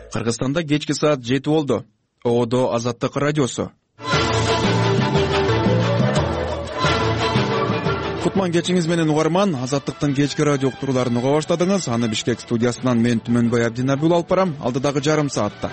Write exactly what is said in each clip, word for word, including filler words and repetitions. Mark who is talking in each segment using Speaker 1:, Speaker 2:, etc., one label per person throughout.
Speaker 1: Кыргызстанда кечки саат жети болду. Оодо Азаттык радиосу. Кутман кечиңиз менен угарман, Азаттыктын кечки радио уктурууларын уга баштадыңыз. Аны Бишкек студиясынан мен Түмөнбай Абдинабил алып барам. Алдыдагы жарым саатта.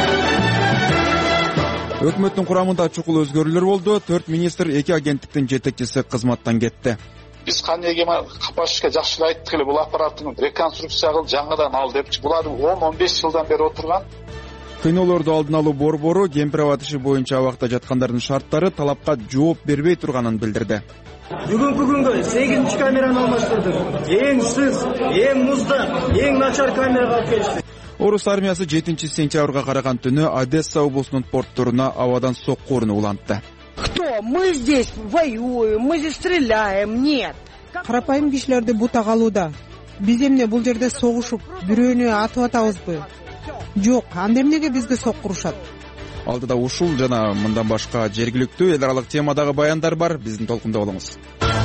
Speaker 1: Өкмөттүн курамында чукул өзгөрүүлөр болду. төрт министр, эки агенттиктин жетекчиси кызматтан кетти.
Speaker 2: Биз кандай кема Капашевке жакшы эле айттык эле, бул аппараттын реконструкция кыл, жаңыдан ал депчи. Булар он он беш жылдан бери отурган.
Speaker 1: Кыйноолорду алдын алуу борбору кемпир аба иши боюнча абакта жаткандардын шарттары талапка жооп бербей турганын билдирди.
Speaker 3: Бүгүнкү күнгө сегизинчи камераны алмаштырдык. Эң сыз, эң муздак, эң начар камерага алып келишти.
Speaker 1: Орус армиясы жетинчи сентябрга караган түнү Одесса облусунун портторуна абадан сокку урууну улантты.
Speaker 4: Кто? Мы здесь воюем, мы здесь стреляем, нет.
Speaker 5: Карапайым кишилерди бута калууда. Биз эмне бул жерде согушуп, бирөөнү атып атабызбы? Жок, анда эмнеге бизге соккурушат?
Speaker 1: Алдыда ушул жана мындан башка жергиликтүү эл аралык темадагы баяндар бар. Биздин толкунда болуңуз.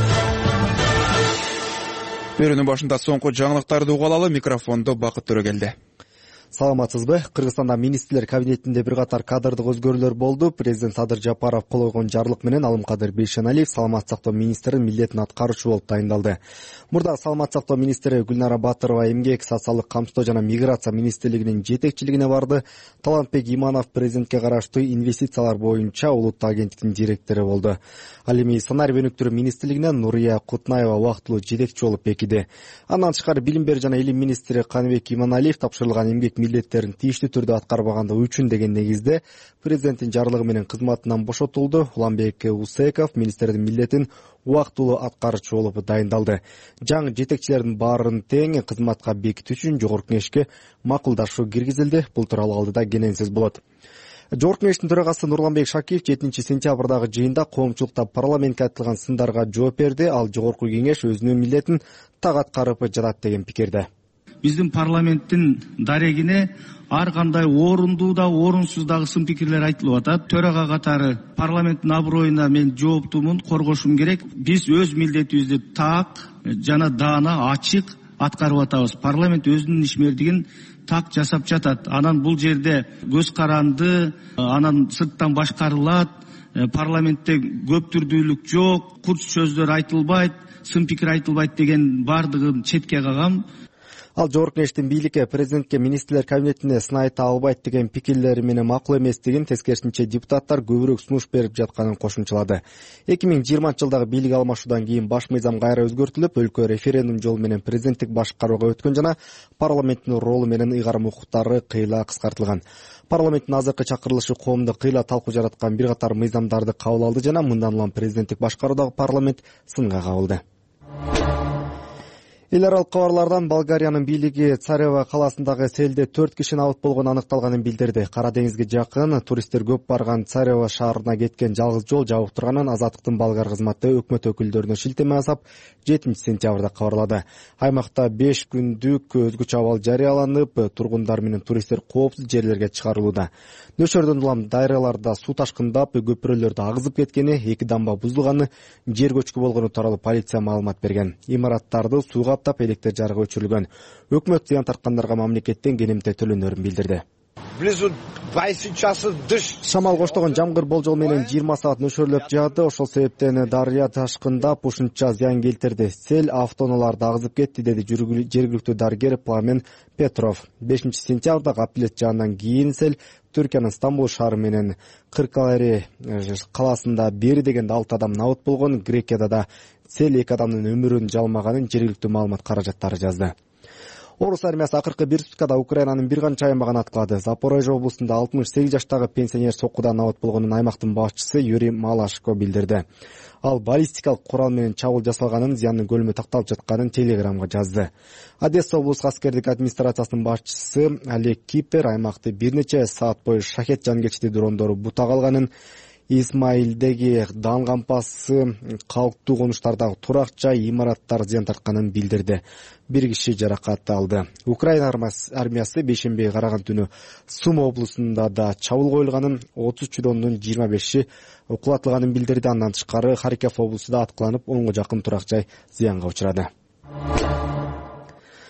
Speaker 1: Берүүнүн башында соңку жаңылыктарды угалалы. Микрофондо Бакыт Төрөгелди.
Speaker 6: Саламатсызбы? Кыргызстанда министрлер кабинетинде бир катар кадрдык өзгөрүүлөр болду. Президент Садыр Жапаров кол койгон жарлык менен Алымкадыр Бейшеналиев саламат сактоо министринин милдетин аткаруучу болуп тайындалды. Мурда саламат сактоо министри Гүлнара Батырова эмгек, социалдык камсыздоо жана миграция министрлигинин жетекчилигине барды. Талантбек Иманов президентке караштуу инвестициялар боюнча улуттук агенттиктин директору болду. Ал эми сценарий өнүктүрүү министрлигине Нурия Кутнаева убактылуу жетекчи болуп бекиди. Андан тышкары билим берүү жана илим министри Каныбек Иманалиев тапшырылган эмгек милдеттерин тийиштүү түрдө аткарбагандыгы үчүн деген негизде президенттин жарлыгы менен кызматынан бошотулду. Уланбек Усеков министрдин милдетин убактылуу аткаруучу болуп дайындалды. Жаңы жетекчилердин баарын тең кызматка бекитүү үчүн жогорку кеңешке макулдашуу киргизилди. Бул тууралуу алдыда кененсиз болот. Жогорку кеңештин төрагасы Нурланбек Шакиев жетинчи сентябрдагы жыйында коомчулукта парламентке айтылган сындарга жооп берди. Ал жогорку кеңеш өзүнүн милдетин так аткарып жатат деген пикирде.
Speaker 7: Биздин парламенттин дарегине ар кандай орундуу да орунсуз дагы сын пикирлер айтылып атат. Төрага катары парламенттин аброюна мен жооптумун, коргошум керек. Биз өз милдетибизди так жана даана, ачык аткарып атабыз. Парламент өзүнүн ишмердигин так жасап жатат. Анан бул жерде көз каранды, анан сырттан башкарылат, парламентте көптүрдүүлүк жок, курч сөздөр айтылбайт, сын пикир айтылбайт деген бардыгын четке кагам.
Speaker 6: Ал жогорку кеңештин бийликке президентке министрлер кабинетине сын айта албайт деген пикирлери менен макул эместигин, тескерисинче депутаттар көбүрөөк сунуш берип жатканын кошумчалады. эки миң жыйырманчы жылдагы бийлик алмашуудан кийин баш мыйзам кайра өзгөртүлүп, өлкө референдум жолу менен президенттик башкарууга өткөн жана парламенттин ролу менен ыйгарым укуктары кыйла кыскартылган. Парламенттин азыркы чакырылышы коомдо кыйла талкуу жараткан бир катар мыйзамдарды кабыл алды жана мындан улам президенттик башкаруудагы парламент сынга кабылды. Эл аралык кабарлардан Болгариянын бийлиги Царево калаасындагы селде төрт кишинин абыт болгону аныкталганын билдирди. Кара деңизге жакын туристтер көп барган Царево шаарына кеткен жалгыз жол жабык турганын Азаттыктын болгар кызматы өкмөт өкүлдөрүнө шилтеме жасап, жетинчи сентябрда кабарлады. Аймакта беш күндүк өзгөчө абал жарыяланып, тургундар менен туристтер коопсуз жерлерге чыгарылууда. Нөшөрдөн улам дайраларда суу ташкындап, көпүрөлөрдө агызып кеткени, эки дамба бузулганы, жер көчкү болгону тууралуу полиция маалымат берген. Имараттарды сууга тап электр жарыгы өчүрүлгөн. Өкмөт зыян тарткандарга мамлекеттен кенемте төлөнөрүн билдирди. Шамал коштогон жамгыр болжол менен жыйырма саат нөшөрлөп жаады. Ошол себептен дарыя ташкындап ушунча зыян келтирди. Сел автоунааларды агызып кетти, деди жергиликтүү дарыгер Пламен Петров. бешинчи сентябрда апрель жаандан кийин сел Түркиянын Стамбул шаары менен Кыркалери калаасында бери дегенде алты адам набыт болгон. Грекияда да сел эки адамдын өмүрүн жалмаганын жергиликтүү маалымат каражаттары жазды. Орус армиясы акыркы бир суткада Украинанын бир канча аймагын аткылады. Запорожье облусунда алтымыш сегиз жаштагы пенсионер соккудан набыт болгонун аймактын башчысы Юрий Малашко билдирди. Ал баллистикалык курал менен чабуул жасалганын, зыяндын көлөмү такталып жатканын телеграмга жазды. Одесса облустук аскердик администрациясынын башчысы Олег Кипер аймакты бир нече саат бою шахет жангечти дрондору бута калганын, Исмаилдеги дан кампасы, калктуу конуштардагы турак жай, имараттар зыян тартканын билдирди. Бир киши жаракат алды. Украина армиясы бейшембиге караган түнү Сума облусунда да чабуул коюлганын, отуз чүйдөндүн жыйырма беши кулатылганын билдирди. Андан тышкары Харьков облусунда аткыланып, онго жакын турак жай зыянга учурады.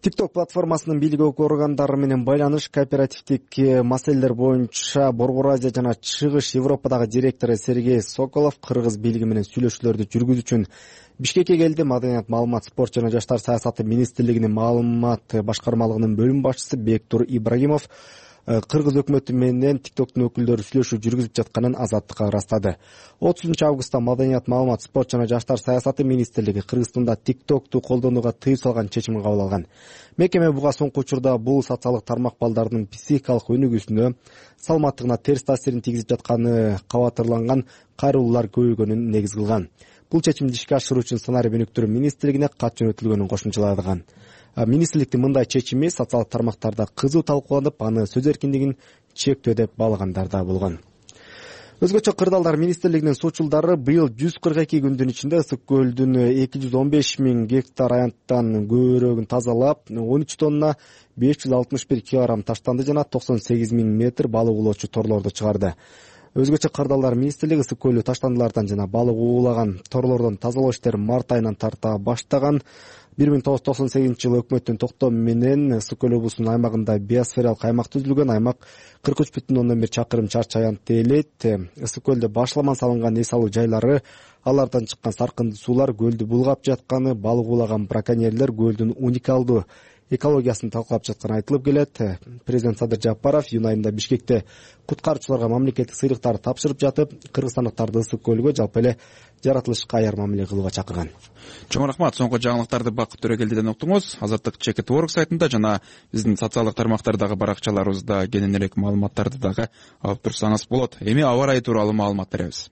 Speaker 6: TikTok платформасынын бийлик органдары менен байланыш кооперативдик маселелер боюнча Борбор Азия жана Чыгыш Европадагы директору Сергей Соколов кыргыз бийлиги менен сүйлөшүүлөрдү жүргүзүү үчүн Бишкекке келди. Маданият, маалымат, спорт жана жаштар саясаты министрлигинин маалымат башкармалыгынын бөлүм башчысы Бектур Ибрагимов кыргыз өкмөтү менен TikToктун өкүлдөрү сүйлөшүү жүргүзүп жатканын Азаттыкка ырастады. отузунчу августта Маданият, маалымат, спорт жана жаштар саясаты министрлиги Кыргызстанда TikToкту колдонууга тыюу салган чечим кабыл алган. Мекеме буга соңку учурда бул социалдык тармак балдардын психикалык өнүгүүсүнө, саламаттыгына терс таасирин тийгизип жатканы кабатырланган кайрылуулар көбөйгөнүн негиз кылган. Бул чечимди ишке ашыруу үчүн сценарий өнүктүрүү министрлигине кат жөнөтүлгөнүн кошумчалаган. Министрликтин мындай чечими социалдык тармактарда кызуу талкууланып, аны сөз эркиндигин чектөө деп баалагандар да болгон. Өзгөчө кырдаалдар министрлигинин суучулдары быйыл жүз кырк эки күндүн ичинде Ысык көлдүн эки жүз он беш миң гектар аянттан көбүрөгүн тазалап, он үч тонна беш жүз алтымыш бир килограмм таштанды жана токсон сегиз миң метр балык уулоочу торлорду чыгарды. Өзгөчө кырдаалдар министрлиги Ысык көлү таштандылардан жана балык уулаган торлордон тазалоо иштерин март айынан тарта баштаган. бир миң тогуз жүз токсон сегизинчи жылы өкмөттүн токтому менен Ысык көл облусунун аймагында биосфералык аймак түзүлгөн. Аймак кырк үч бүтүн ондон бир чакырым чарчы аянтты ээлейт. Ысык көлдө башламан салынган эс алуу жайлары, алардан чыккан саркынды суулар, көлдү булгап жатканы, балык уулаган браконьерлер көлдүн уникалдуу экологиясын талкуулап жатканы айтылып келет. Президент Садыр Жапаров июнь айында Бишкекте куткаруучуларга мамлекеттик сыйлыктарды тапшырып жатып, кыргызстандыктарды Ысык көлгө жалпы эле жаратылышка аяр мамиле кылууга чакырган.
Speaker 1: Чоң рахмат. Соңку жаңылыктарды Бакыт Төрөгелдиден уктуңуз. Азаттык чекит орг сайтында жана биздин социалдык тармактардагы баракчаларыбызда кененирээк маалыматтарды дагы алып турсаңыз болот. Эми аба ырайы тууралуу маалымат беребиз.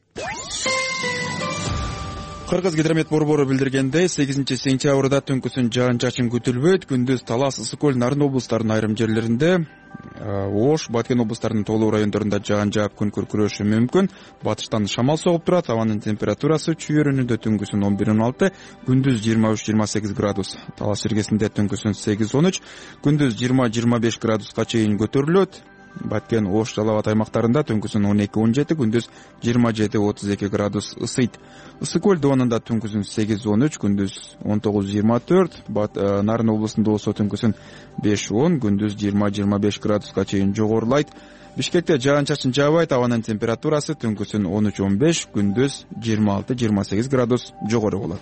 Speaker 1: Кыргыз гидромет борбору билдиргендей, сегизинчи сентябрда түнкүсүн жаан-чачын күтүлбөйт. Күндүз Талас, Ысык көл, Нарын облустарынын айрым жерлеринде, Ош, Баткен облустарынын тоолуу райондорунда жаан жаап күн күркүрөшү мүмкүн. Батыштан шамал согуп турат. Абанын температурасы чүйөрүнүндө түнкүсүн он бир он алты, күндүз жыйырма үч жыйырма сегиз градус. Талас жергесинде түнкүсүн сегиз он үч, күндүз жыйырма жыйырма беш градуска чейин көтөрүлөт. Баткен, Ош, Жалал Абад аймактарында түнкүсүн он эки он жети, күндүз жыйырма жети отуз эки градус ысыйт. Ысык көл доонунда түнкүсүн сегиз он үч, күндүз он тогуз жыйырма төрт, Нарын облусунда болсо түнкүсүн беш он, күндүз жыйырма жыйырма беш градуска чейин жогорулайт. Бишкекте жаан-чачын жаабайт. Абанын температурасы түнкүсүн он үч он беш, күндүз жыйырма алты жыйырма сегиз градус жогору болот.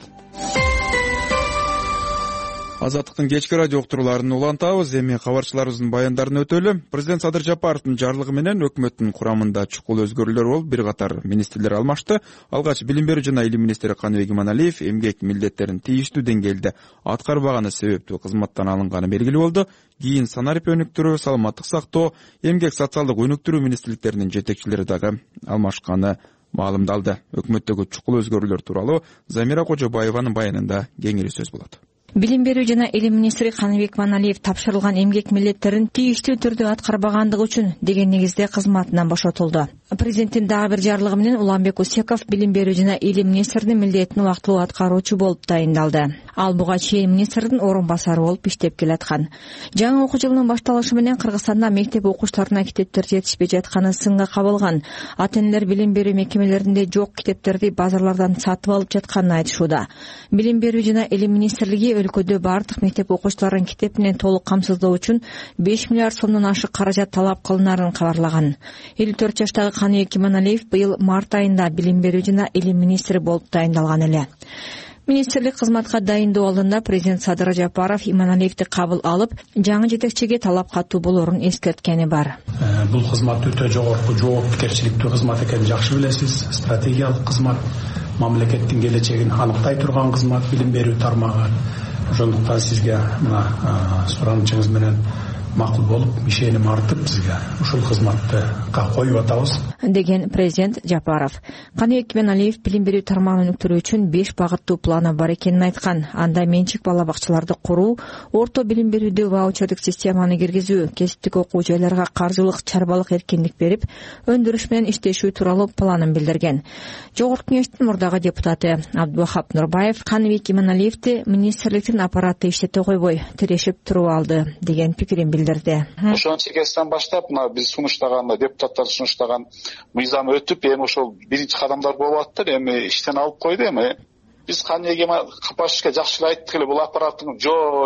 Speaker 1: Азаттыктын кечки радио уктурууларын улантабыз. Эми кабарчыларыбыздын баяндарын өтөлү. Президент Садыр Жапаровдун жарлыгы менен өкмөттүн курамында чукул өзгөрүүлөр болуп, бир катар министрлер алмашты. Алгач билим берүү жана илим министри Каныбек Иманалиев эмгек милдеттерин тийиштүү деңгээлде аткарбаганы себептүү кызматтан алынганы белгилүү болду. Кийин санарип өнүктүрүү, саламаттык сактоо, эмгек социалдык өнүктүрүү министрликтеринин жетекчилери дагы алмашканы маалымдалды. Өкмөттөгү чукул өзгөрүүлөр тууралуу Замира Кожобаеванын баянында кеңири сөз болот.
Speaker 8: Билим берүү жана илим министри Каныбек Иманалиев тапшырылган эмгек милдеттерин тийиштүү түрдө аткарбагандыгы үчүн деген негизде кызматынан бошотулду. Президенттин дагы бир жарлыгы менен Уланбек Усеков билим берүү жана илим министринин милдетин убактылуу аткаруучу болуп тайындалды. Ал буга чейин министрдин орун басары болуп иштеп келаткан. Жаңы окуу жылынын башталышы менен Кыргызстанда мектеп окуучуларына китептер жетишпей жатканы сынга кабылган. Ата-энелер билим берүү мекемелеринде жок китептерди базарлардан сатып алып жатканын айтышууда. Билим берүү жана илим министрлиги өлкөдө бардык мектеп окуучуларын китеп менен толук камсыздоо үчүн беш миллиард сомдон ашык каражат талап кылынарын кабарлаган. элүү төрт жаштагы Каныбек Иманалиев быйыл март айында билим берүү жана илим министри болуп тайындалган эле. Министрлик кызматка дайындоо алдында президент Садыр Жапаров Иманалиевди кабыл алып, жаңы жетекчиге талап катуу болорун эскерткени бар.
Speaker 9: Бул кызмат өтө жогорку жоопкерчиликтүү кызмат экенин жакшы билесиз. Стратегиялык кызмат, мамлекеттин келечегин аныктай турган кызмат, билим берүү тармагы. Ошондуктан сизге мына суранычыңыз менен макул болуп, ишеним артып сизге ушул кызматты коюп атабыз
Speaker 8: деген президент Жапаров. Каныбек Иманалиев билим берүү тармагын өнүктүрүү үчүн беш багыттуу планы бар экенин айткан. Анда менчик бала бакчаларды куруу, орто билим берүүдө ваучердик системаны киргизүү, кесиптик окуу жайларга каржылык чарбалык эркиндик берип, өндүрүш менен иштешүү тууралуу планын билдирген. Жогорку кеңештин мурдагы депутаты Абдубахап Нурбаев Каныбек Иманалиевди министрликтин аппараты иштете койбой, тирешип туруп алды деген пикирин билдирди.
Speaker 2: Ошончу кезден баштап мына биз сунуштаган, депутаттар сунуштаган мыйзам өтүп, эми ошол биринчи кадамдар болуп аттыр. Эми иштен алып койду. Эми биз Каныбек Капашевичке жакшы эле айттык эле, бул аппараттын жой,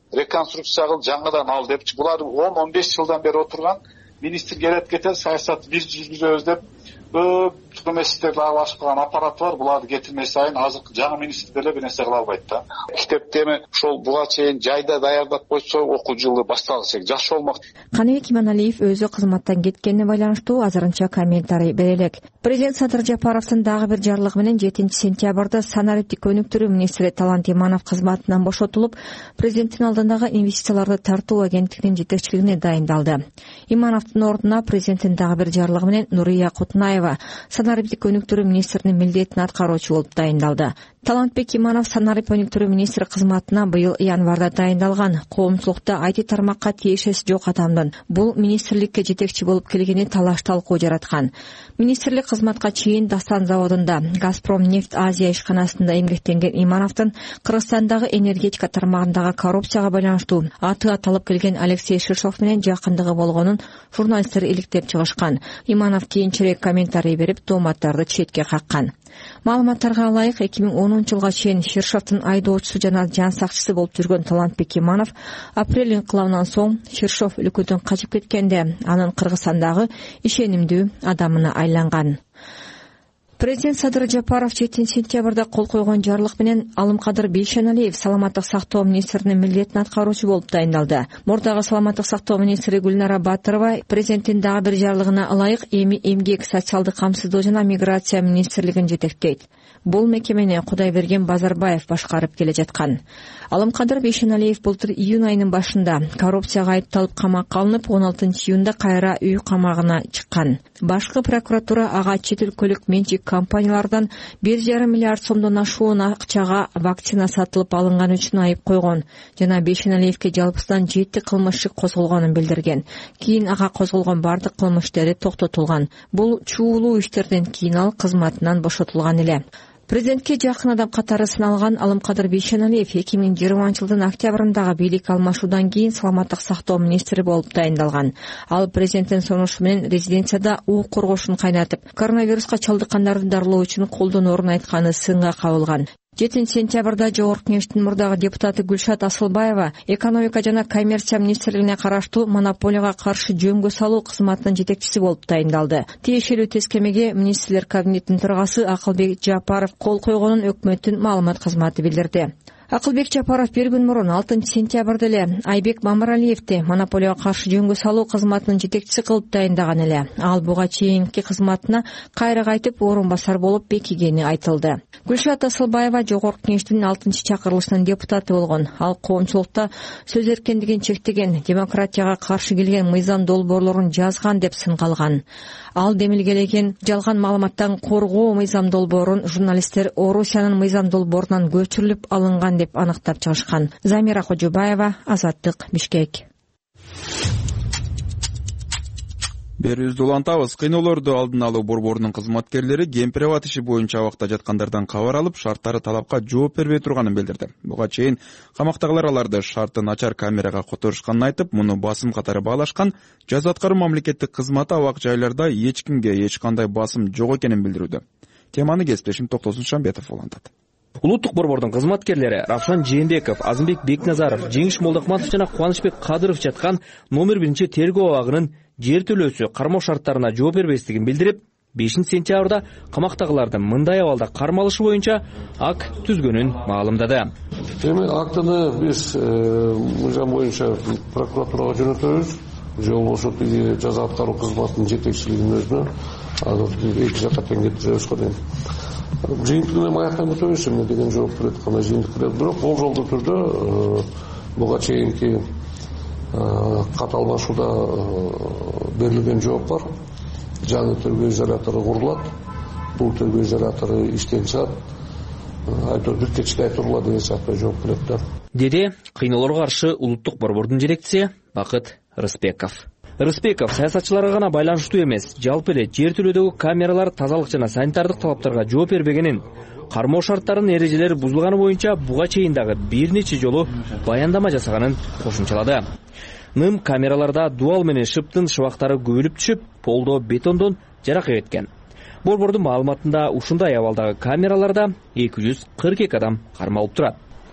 Speaker 2: реконструкция кыл, жаңыдан ал депчи. Булар он он беш жылдан бери отурган. Министр келет кетет, саясатты биз жүргүзөбүз деп көп эместерди ашып калган аппарат бар. Буларды кетирмей сайын азыркы жаңы министр деле бир нерсе кыла албайт да. Китепти эми ошол буга чейин жайда даярдап койсо окуу жылы башталышы жакшы болмок.
Speaker 8: Каныбек Иманалиев өзү кызматтан кеткенине байланыштуу азырынча комментарий бере элек. Президент Садыр Жапаровдун дагы бир жарлыгы менен жетинчи сентябрда санариптик өнүктүрүү министри Талант Иманов кызматынан бошотулуп, президенттин алдындагы инвестицияларды тартуу агенттигинин жетекчилигине дайындалды. Имановдун ордуна президенттин дагы бир жарлыгы менен Нурия Кутунаева санариптик өнүктүрүү министринин милдетин аткаруучу болуп дайындалды. Талантбек Иманов санарип өнүктүрүү министри кызматына быйыл январда дайындалган. Коомчулукта ай ти тармакка тиешеси жок адамдын бул министрликке жетекчи болуп келгени талаш талкуу жараткан. Министрлик кызматка чейин Дастан заводунда Газпром нефть Азия ишканасында эмгектенген Имановдун Кыргызстандагы энергетика тармагындагы коррупцияга байланыштуу аты аталып келген Алексей Ширшов менен жакындыгы болгонун журналисттер иликтеп чыгышкан. Иманов кийинчерээк комментарий берип, тооматтарды четке каккан. Маалыматтарга ылайык, эки миң онунчу жылга чейин Ширшовдун айдоочусу жана жан сакчысы болуп жүргөн Талантбек Иманов апрель инкылабынан соң Ширшов өлкөдөн качып кеткенде анын Кыргызстандагы ишенимдүү адамына айланган. Президент Садыр Жапаров жетинчи сентябрда кол койгон жарлык менен Алымкадыр Бейшеналиев саламаттык сактоо министринин милдетин аткаруучу болуп дайындалды. Мурдагы саламаттык сактоо министри Гүлнара Батырова президенттин дагы бир жарлыгына ылайык эми эмгек, социалдык камсыздоо жана миграция министрлигин жетектейт. Бул мекемени Кудайберген Базарбаев башкарып келе жаткан. Алымкадыр Бейшеналиев былтыр июнь айынын башында коррупцияга айыпталып камакка алынып, он алтынчы июнда кайра үй камагына чыккан. Башкы прокуратура ага чет өлкөлүк менчик компаниялардан бир жарым миллиард сомдон ашуун акчага вакцина сатылып алынган үчүн айып койгон жана Бейшеналиевке жалпысынан жети кылмыш иши козголгонун билдирген. Кийин ага козголгон бардык кылмыш иштери токтотулган. Бул чуулуу иштерден кийин ал кызматынан бошотулган эле. Президентке жакын адам катары сыналган Алымкадыр Бейшеналиев эки миң жыйырманчы жылдын октябрындагы бийлик алмашуудан кийин саламаттык сактоо министри болуп дайындалган. Ал президенттин сунушу менен резиденцияда уу коргошун кайнатып, коронавируска чалдыккандарды дарылоо үчүн колдоноорун айтканы сынга кабылган. жетинчи сентябрда Жогорку Кеңештин мурдагы депутаты Гүлшат Асылбаева экономика жана коммерция министрлигине караштуу монополияга каршы жөнгө салуу кызматынын жетекчиси болуп дайындалды. Тиешелүү тескемеге министрлер кабинетинин төрагасы Акылбек Жапаров кол койгонун өкмөттүн маалымат кызматы билдирди. Акылбек Жапаров бир күн мурун алтынчы сентябрда эле Айбек Мамаралиевди монополияга каршы жөнгө салуу кызматынын жетекчиси кылып дайындаган эле. Ал буга чейинки кызматына кайра кайтып орун басар болуп бекигени айтылды. Гүлшат Асылбаева Жогорку Кеңештин алтынчы чакырылышынын депутаты болгон. Ал коомчулукта сөз эркиндигин чектеген, демократияга каршы келген мыйзам долбоорлорун жазган деп сынгалган. Ал демилгелеген жалган маалыматтан коргоо мыйзам долбоорун журналисттер Орусиянын мыйзам долбоорунан көчүрүлүп алынган деп аныктап чыгышкан. Замира Кожубаева, Азаттык, Бишкек.
Speaker 1: Берүүбүздү улантабыз. Кыйноолорду алдын алуу борборунун кызматкерлери кемпир абад иши боюнча абакта жаткандардан кабар алып, шарттары талапка жооп бербей турганын билдирди. Буга чейин камактагылар аларды шарты начар камерага которушканын айтып, муну басым катары баалашкан. Жаза аткаруу мамлекеттик кызматы абак жайларда эч кимге эч кандай басым жок экенин билдирүүдө. Теманы кесиптешим Токтосун Шамбетов улантат.
Speaker 10: Улуттук борбордун кызматкерлери Равшан Жээнбеков, Азымбек Бекназаров, Жеңиш Молдокматов жана Кубанычбек Кадыров жаткан номер биринчи тергөө абагынын жер төлөөсү кармоо шарттарына жооп бербестигин билдирип, бешинчи сентябрда камактагылардын мындай абалда кармалышы боюнча акт түзгөнүн маалымдады.
Speaker 11: Эми актыны биз мыйзам боюнча прокуратурага жөнөтөбүз. Же болбосо тиги жаза аткаруу кызматынын жетекчилигинин өзүнө азыр эки жакка тең кетиребиз го дейм. Жыйынтыгын эми аяктан күтөбүз, эмне деген жооп берет, кандай жыйынтык берет. Бирок болжолдуу түрдө буга чейинки кат алмашууда берилген жооп бар. Жаңы тергөө изолятору курулат. Бул тергөө изолятору иштен чыгат. Айтор бир кечте айтылат деген сыяктуу жооп берет да.
Speaker 10: Деди кыйноолорго каршы улуттук борбордун жетекчиси Бакыт Рыспеков. Рыспеков саясатчыларга гана байланыштуу эмес, жалпы эле жер төлөөдөгү камералар тазалык жана санитардык талаптарга жооп бербегенин, кармоо шарттарынын эрежелери бузулганы боюнча буга чейин дагы бир нече жолу баяндама жасаганын кошумчалады. Ным камераларда дуал менен шыптын шыбактары көбөлүп түшүп, полдо бетондон жарак эбеткен. Борбордун маалыматында ушундай абалдагы камераларда эки жүз кырк эки адам кармалып турат.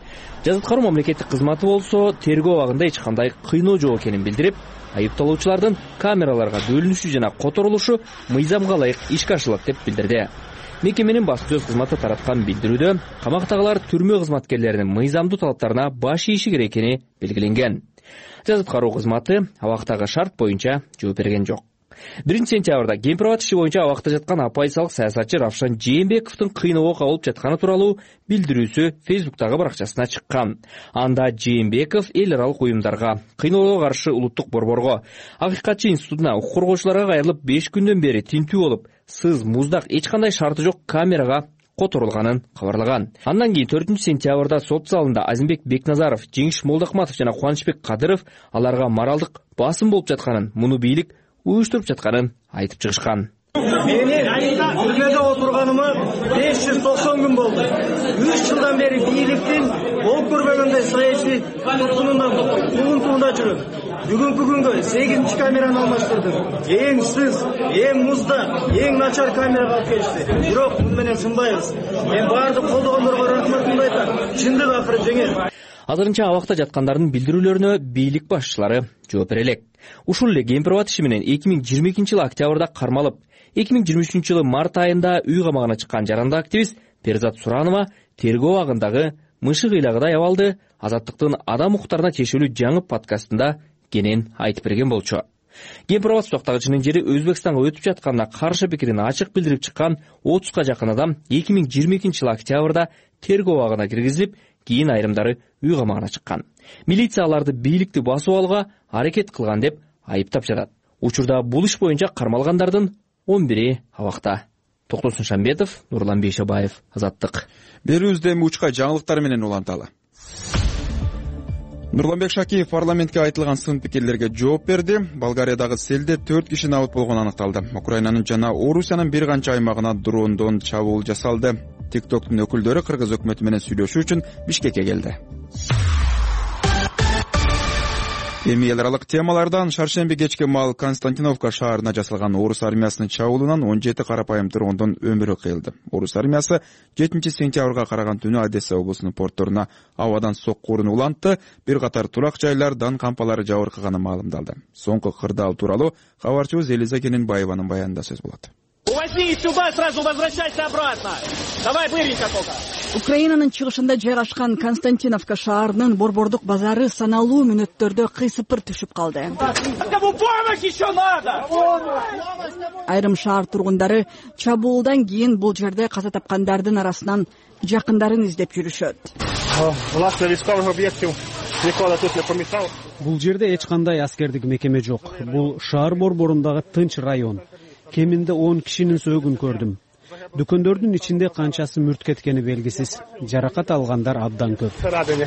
Speaker 10: Жаза аткаруу мамлекеттик кызматы болсо тергөө абагында эч кандай кыйноо жок экенин билдирип, айыпталуучулардын камераларга бөлүнүшү жана которулушу мыйзамга ылайык ишке ашылат деп билдирди. Мекеменин басма сөз кызматы тараткан билдирүүдө камактагылар түрмө кызматкерлеринин мыйзамдуу талаптарына баш ийиши керек экени белгиленген. Жаза аткаруу кызматы абактагы шарт боюнча жооп берген жок. биринчи сентябрда Кемпирабад иши боюнча абакта жаткан оппозициялык саясатчы Равшан Жээнбековдун кыйноого кабылып жатканы тууралуу билдирүүсү Фейсбуктагы баракчасына чыккан. Анда Жээнбеков эл аралык уюмдарга, кыйноого каршы улуттук борборго, Акыйкатчы институтуна, укук коргоочуларга кайрылып беш күндөн бери тинтүү болуп, сыз, муздак, эч кандай шарты жок камерага которулганын кабарлаган. Андан кийин төртүнчү сентябрда сот залында Азимбек Бекназаров, Жеңиш Молдокматов жана Кубанычбек Кадыров аларга моралдык басым болуп жатканын, муну бийлик уюштуруп жатканын айтып чыгышкан.
Speaker 3: Мени түрмөдө отурганыма беш жүз токсон күн болду. үч жылдан бери бийликтин ок көрбөгөндөй саясий тугунтуунда жүрөм. Бүгүнкү күнгө сегизинчи камераны алмаштырдым. Эң сыз, эң муздак, эң начар камерага алып келишти. Бирок муну менен сынбайбыз. Мен баардык колдогондорго рахматымды айтам. Чындык акыры жеңет.
Speaker 10: Азырынча абакта жаткандардын билдирүүлөрүнө бийлик башчылары жооп бере элек. Ушул эле Кемпирабад иши менен эки миң жыйырма экинчи жылы октябрда кармалып, эки миң жыйырма үчүнчү жылы март айында үй камагына чыккан жарандык активист Перзат Суранова тергөө абагындагы мышык ыйлагыдай абалды Азаттыктын адам укуктарына тиешелүү жаңы подкастында кенен айтып берген болчу. Кемпирабад сутактагычынын жери Өзбекстанга өтүп жатканына каршы пикирин ачык билдирип чыккан отузга жакын адам эки миң жыйырма экинчи жылы октябрда тергөө абагына киргизилип, кийин айрымдары үй камагына чыккан. Милиция аларды бийликти басып алууга аракет кылган деп айыптап жатат. Учурда бул иш боюнча кармалгандардын он бири абакта. Токтосун Шамбетов, Нурлан Бейшебаев, Азаттык.
Speaker 1: Берүүбүздө эми учка жаңылыктар менен уланталы. Нурланбек Шакиев парламентке айтылган сын пикирлерге жооп берди. Болгариядагы селде төрт киши набыт болгону аныкталды. Украинанын жана Орусиянын бир канча аймагына дрондон чабуул жасалды. TikTok'тун өкүлдөрү Кыргыз өкмөтү менен сүйлөшүү үчүн Бишкекке келди. Эми эл аралык темалардан шаршемби кечки маал Константиновка шаарына жасалган орус армиясынын чабуулунан он жети карапайым дрондун өмүрү кыйылды. Орус армиясы жетинчи сентябрга караган түнү Одесса облусунун портторуна абадан соккуурун улантты. Бир катар турак жайлардан кампалары жабыркаганы маалымдалды. Соңку кырдаал тууралуу кабарчыбыз Элиза Кененбаеванын баянында сөз болот.
Speaker 12: Возьми сюда, сразу возвращайся обратно. Давай быренько только.
Speaker 13: Украинанын чыгышында жайгашкан Константиновка шаарынын борбордук базары саналуу мүнөттөрдө кыйсыпыр түшүп калды.
Speaker 12: Кому помощь еще надо?
Speaker 13: Айрым шаар тургундары чабуулдан кийин бул жерде каза тапкандардын арасынан жакындарын издеп жүрүшөт.
Speaker 14: Бул жерде эч кандай аскердик мекеме жок. Бул шаар борборундагы тынч район. Кеминде он кишинин сөөгүн көрдүм. Дүкөндөрдүн ичинде канчасы мүрт кеткени белгисиз. Жаракат алгандар абдан көп.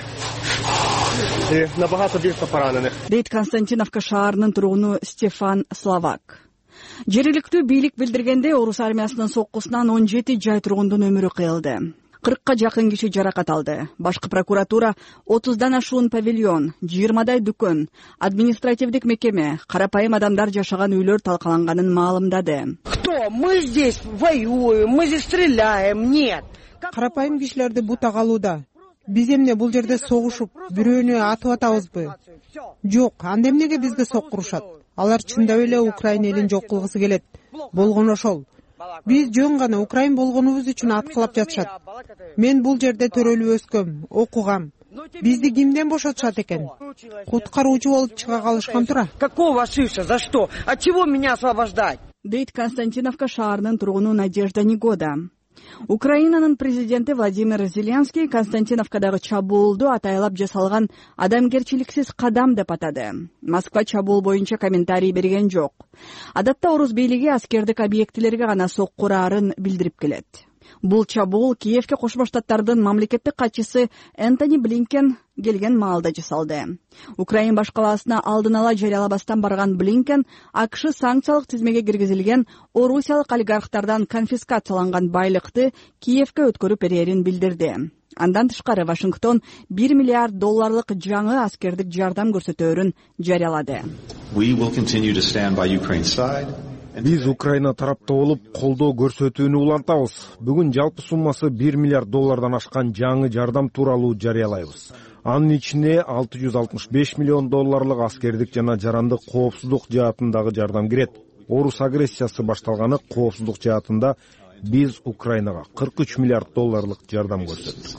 Speaker 13: Дейт Константиновка шаарынын тургуну Стефан Словак. Жергиликтүү бийлик билдиргенде орус армиясынын соккусунан он жети жай тургундун өмүрү кыйылды. кыркка жакын киши жаракат алды. Башкы прокуратура отуздан ашуун павильон, жыйырмадай дүкөн, административдик мекеме, карапайым адамдар жашаган үйлөр талкаланганын маалымдады.
Speaker 4: Кто? Мы здесь воюем, мы здесь стреляем, нет.
Speaker 5: Карапайым кишилерди бута калууда. Биз эмне бул жерде согушуп, бирөөнү атып атабызбы? Жок, анда эмнеге бизге соккурушат? Алар чындап эле Украина элин жок кылгысы келет. Болгону ошол. Биз жөн гана Украин болгонубуз үчүн аткылап жатышат. Мен бул жерде төрөлүп өскөм, окугам. Бизди кимден бошотушат экен? Куткаруучу болуп чыга калышкан тура.
Speaker 4: Какого шиша? За что? От чего меня освобождать?
Speaker 13: Дейт Константиновка шаарынын тургуну Надежда Негода. Украинанын президенти Владимир Зеленский Константиновкадагы чабуулду атайлап жасалган адамгерчиликсиз кадам деп атады. Москва чабуул боюнча комментарий берген жок. Адатта орус бийлиги аскердик объектилерге гана соккураарын билдирип келет. Бул чабуул Киевке Кошмо Штаттардын мамлекеттик катчысы Энтони Блинкен келген маалда жасалды. Украин баш калаасына алдын ала жарыялабастан барган Блинкен АКШ санкциялык тизмеге киргизилген орусиялык олигархтардан конфискацияланган байлыкты Киевке өткөрүп берерин билдирди. Андан тышкары Вашингтон бир миллиард долларлык жаңы аскердик жардам көрсөтөөрүн жарыялады.
Speaker 15: We will continue to stand by Ukraine's side Биз Украина тарапта болуп колдоо көрсөтүүнү улантабыз. Бүгүн жалпы суммасы бир миллиард доллардан ашкан жаңы жардам тууралуу жарыялайбыз. Анын ичине алты жүз алтымыш беш миллион долларлык аскердик жана жарандык коопсуздук жаатындагы жардам кирет. Орус агрессиясы башталганы коопсуздук жаатында биз Украинага кырк үч миллиард долларлык жардам көрсөттүк.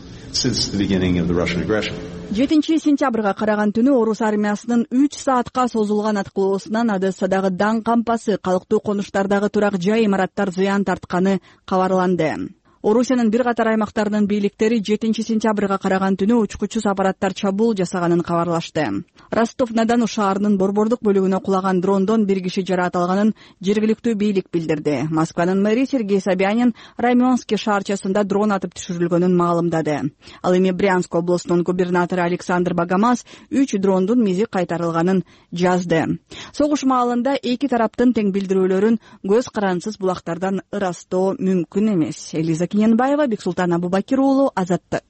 Speaker 13: жетинчи сентябрга караган түнү орус армиясынын үч саатка созулган аткылоосунан Одессадагы даң кампасы, калктуу конуштардагы турак жай имараттар зыян тартканы кабарланды. Орусиянын бир катар аймактарынын бийликтери жетинчи сентябрга караган түнү учкучсуз аппараттар чабуул жасаганын кабарлашты. Ростов-на-Дону шаарынын борбордук бөлүгүнө кулаган дрондон бир киши жараат алганын жергиликтүү бийлик билдирди. Москванын мэри Сергей Собянин Раменский шаарчасында дрон атып түшүрүлгөнүн маалымдады. Ал эми Брянск облусунун губернатору Александр Богомаз үч дрондун мизи кайтарылганын жазды. Согуш маалында эки тараптын тең билдирүүлөрүн көз карансыз булактардан ырастоо мүмкүн эмес. Элиза Кененбаева, Бексултан Абубакир уулу, Азаттык.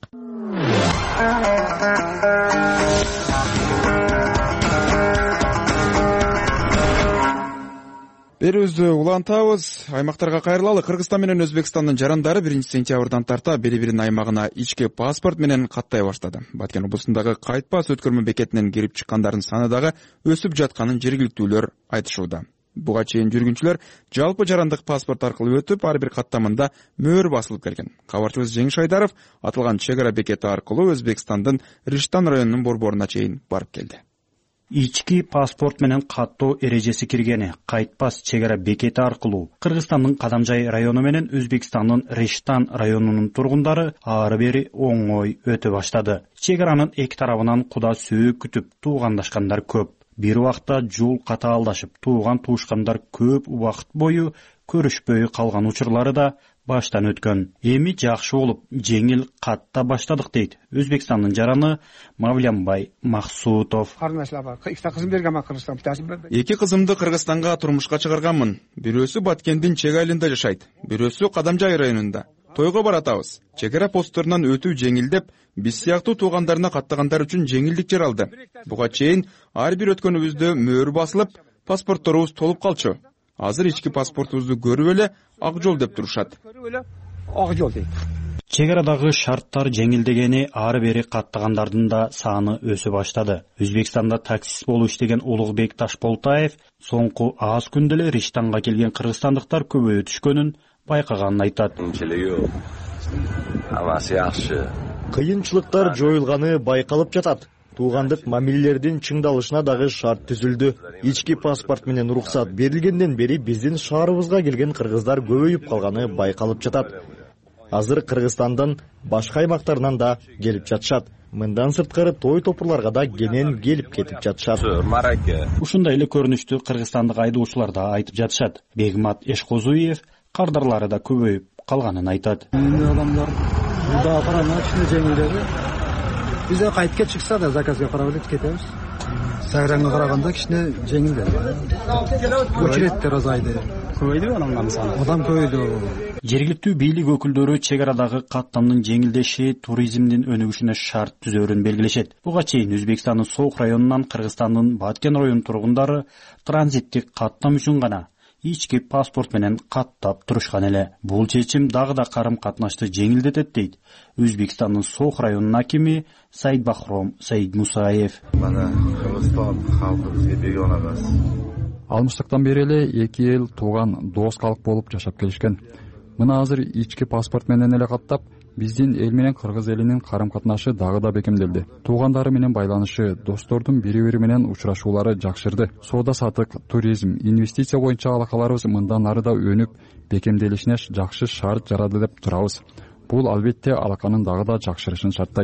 Speaker 1: Берүүбүздү улантабыз. Аймактарга кайрылалы. Кыргызстан менен Өзбекстандын жарандары биринчи сентябрдан тарта бири-биринин аймагына ички паспорт менен каттай баштады. Баткен облусундагы кайтпас өткөрмө бекетинен кирип чыккандардын саны дагы өсүп жатканын жергиликтүүлөр айтышууда. Буга чейин жүргүнчүлөр жалпы жарандык паспорт аркылуу өтүп, ар бир каттамында мөөр басылып келген. Кабарчыбыз Жеңиш Айдаров аталган чек ара бекети аркылуу Өзбекстандын Риштан районунун борборуна чейин барып келди.
Speaker 16: Ички паспорт менен каттоо эрежеси киргени кайтпас чек ара бекети аркылуу Кыргызстандын Кадамжай району менен Өзбекстандын Риштан районунун тургундары ары бери оңой өтө баштады. Чек аранын эки тарабынан куда сөөк күтүп туугандашкандар көп. Бир убакта жол катаалдашып, тууган туушкандар көп убакыт бою көрүшпөй калган учурлары да баштан өткөн. Эми жакшы болуп, жеңил катта баштадык дейт Өзбекстандын жараны Мавлянбай Максутов.
Speaker 1: Эки кызымды Кыргызстанга турмушка чыгарганмын. Бирөөсү Баткендин чек айылында жашайт, бирөөсү Кадамжай районунда. Тойго баратабыз. Чек ара постторунан өтүү жеңилдеп, биз сыяктуу туугандарына каттагандар үчүн жеңилдик жаралды. Буга чейин ар бир өткөнүбүздө мөөр басылып, паспортторубуз толуп калчу. Азыр ички паспортубузду көрүп эле ак жол деп турушат.
Speaker 16: Чек арадагы шарттар жеңилдегени ары бери каттагандардын да саны өсө баштады. Өзбекстанда таксист болуп иштеген Улугбек Ташполтаев соңку аз күндө эле Риштанга келген кыргызстандыктар көбөйө түшкөнүн байкаганын айтат.
Speaker 6: Кыйынчылыктар жоюлганы байкалып жатат. Туугандык мамилелердин чыңдалышына дагы шарт түзүлдү. Ички паспорт менен уруксат берилгенден бери биздин шаарыбызга келген кыргыздар көбөйүп калганы байкалып жатат. Азыр Кыргызстандын башка аймактарынан да келип жатышат. Мындан сырткары той топурларга да кенен келип кетип жатышат.
Speaker 16: Ушундай эле көрүнүштү кыргызстандык айдоочулар да айтып жатышат. Бегмат Эшкозуев кардарлары да көбөйүп калганын айтат.
Speaker 17: Адамдар мында апарана кичине жеңилдеди. Бизде кайтып чыкса да заказга карап эле кетебиз. Сайранга караганда кичине жеңилдеди. Очередтер азайды. Көбөйдү адамдардын саны. Адам көбөйдү.
Speaker 16: Жергиликтүү бийлик өкүлдөрү чек арадагы каттамдын жеңилдеши туризмдин өнүгүшүнө шарт түзөөрүн белгилешет. Буга чейин Өзбекстандын Соок районунан Кыргызстандын Баткен районунун тургундары транзиттик каттам үчүн гана ички паспорт менен каттап турушкан эле. Бул чечим дагы да карым катнашты жеңилдетет дейт Өзбекстандын Соок районунун акими Сайдбахром Сайдмусаев.
Speaker 18: Мана Кыргызстан халкы бизге бегона эмес.
Speaker 19: Алмыштыктан бери эле эки эл тууган дос калк болуп жашап келишкен. Мына азыр ички паспорт менен эле каттап, биздин эл менен кыргыз элинин карым катнашы дагы да бекемделди. Туугандары менен байланышы, достордун бири-бири менен учурашуулары жакшырды. Соода сатык, туризм, инвестиция боюнча алакаларыбыз мындан ары да өнүп, бекемделишине жакшы шарт жарады деп турабыз. Бул албетте алаканын дагы да жакшырышын шарттайт.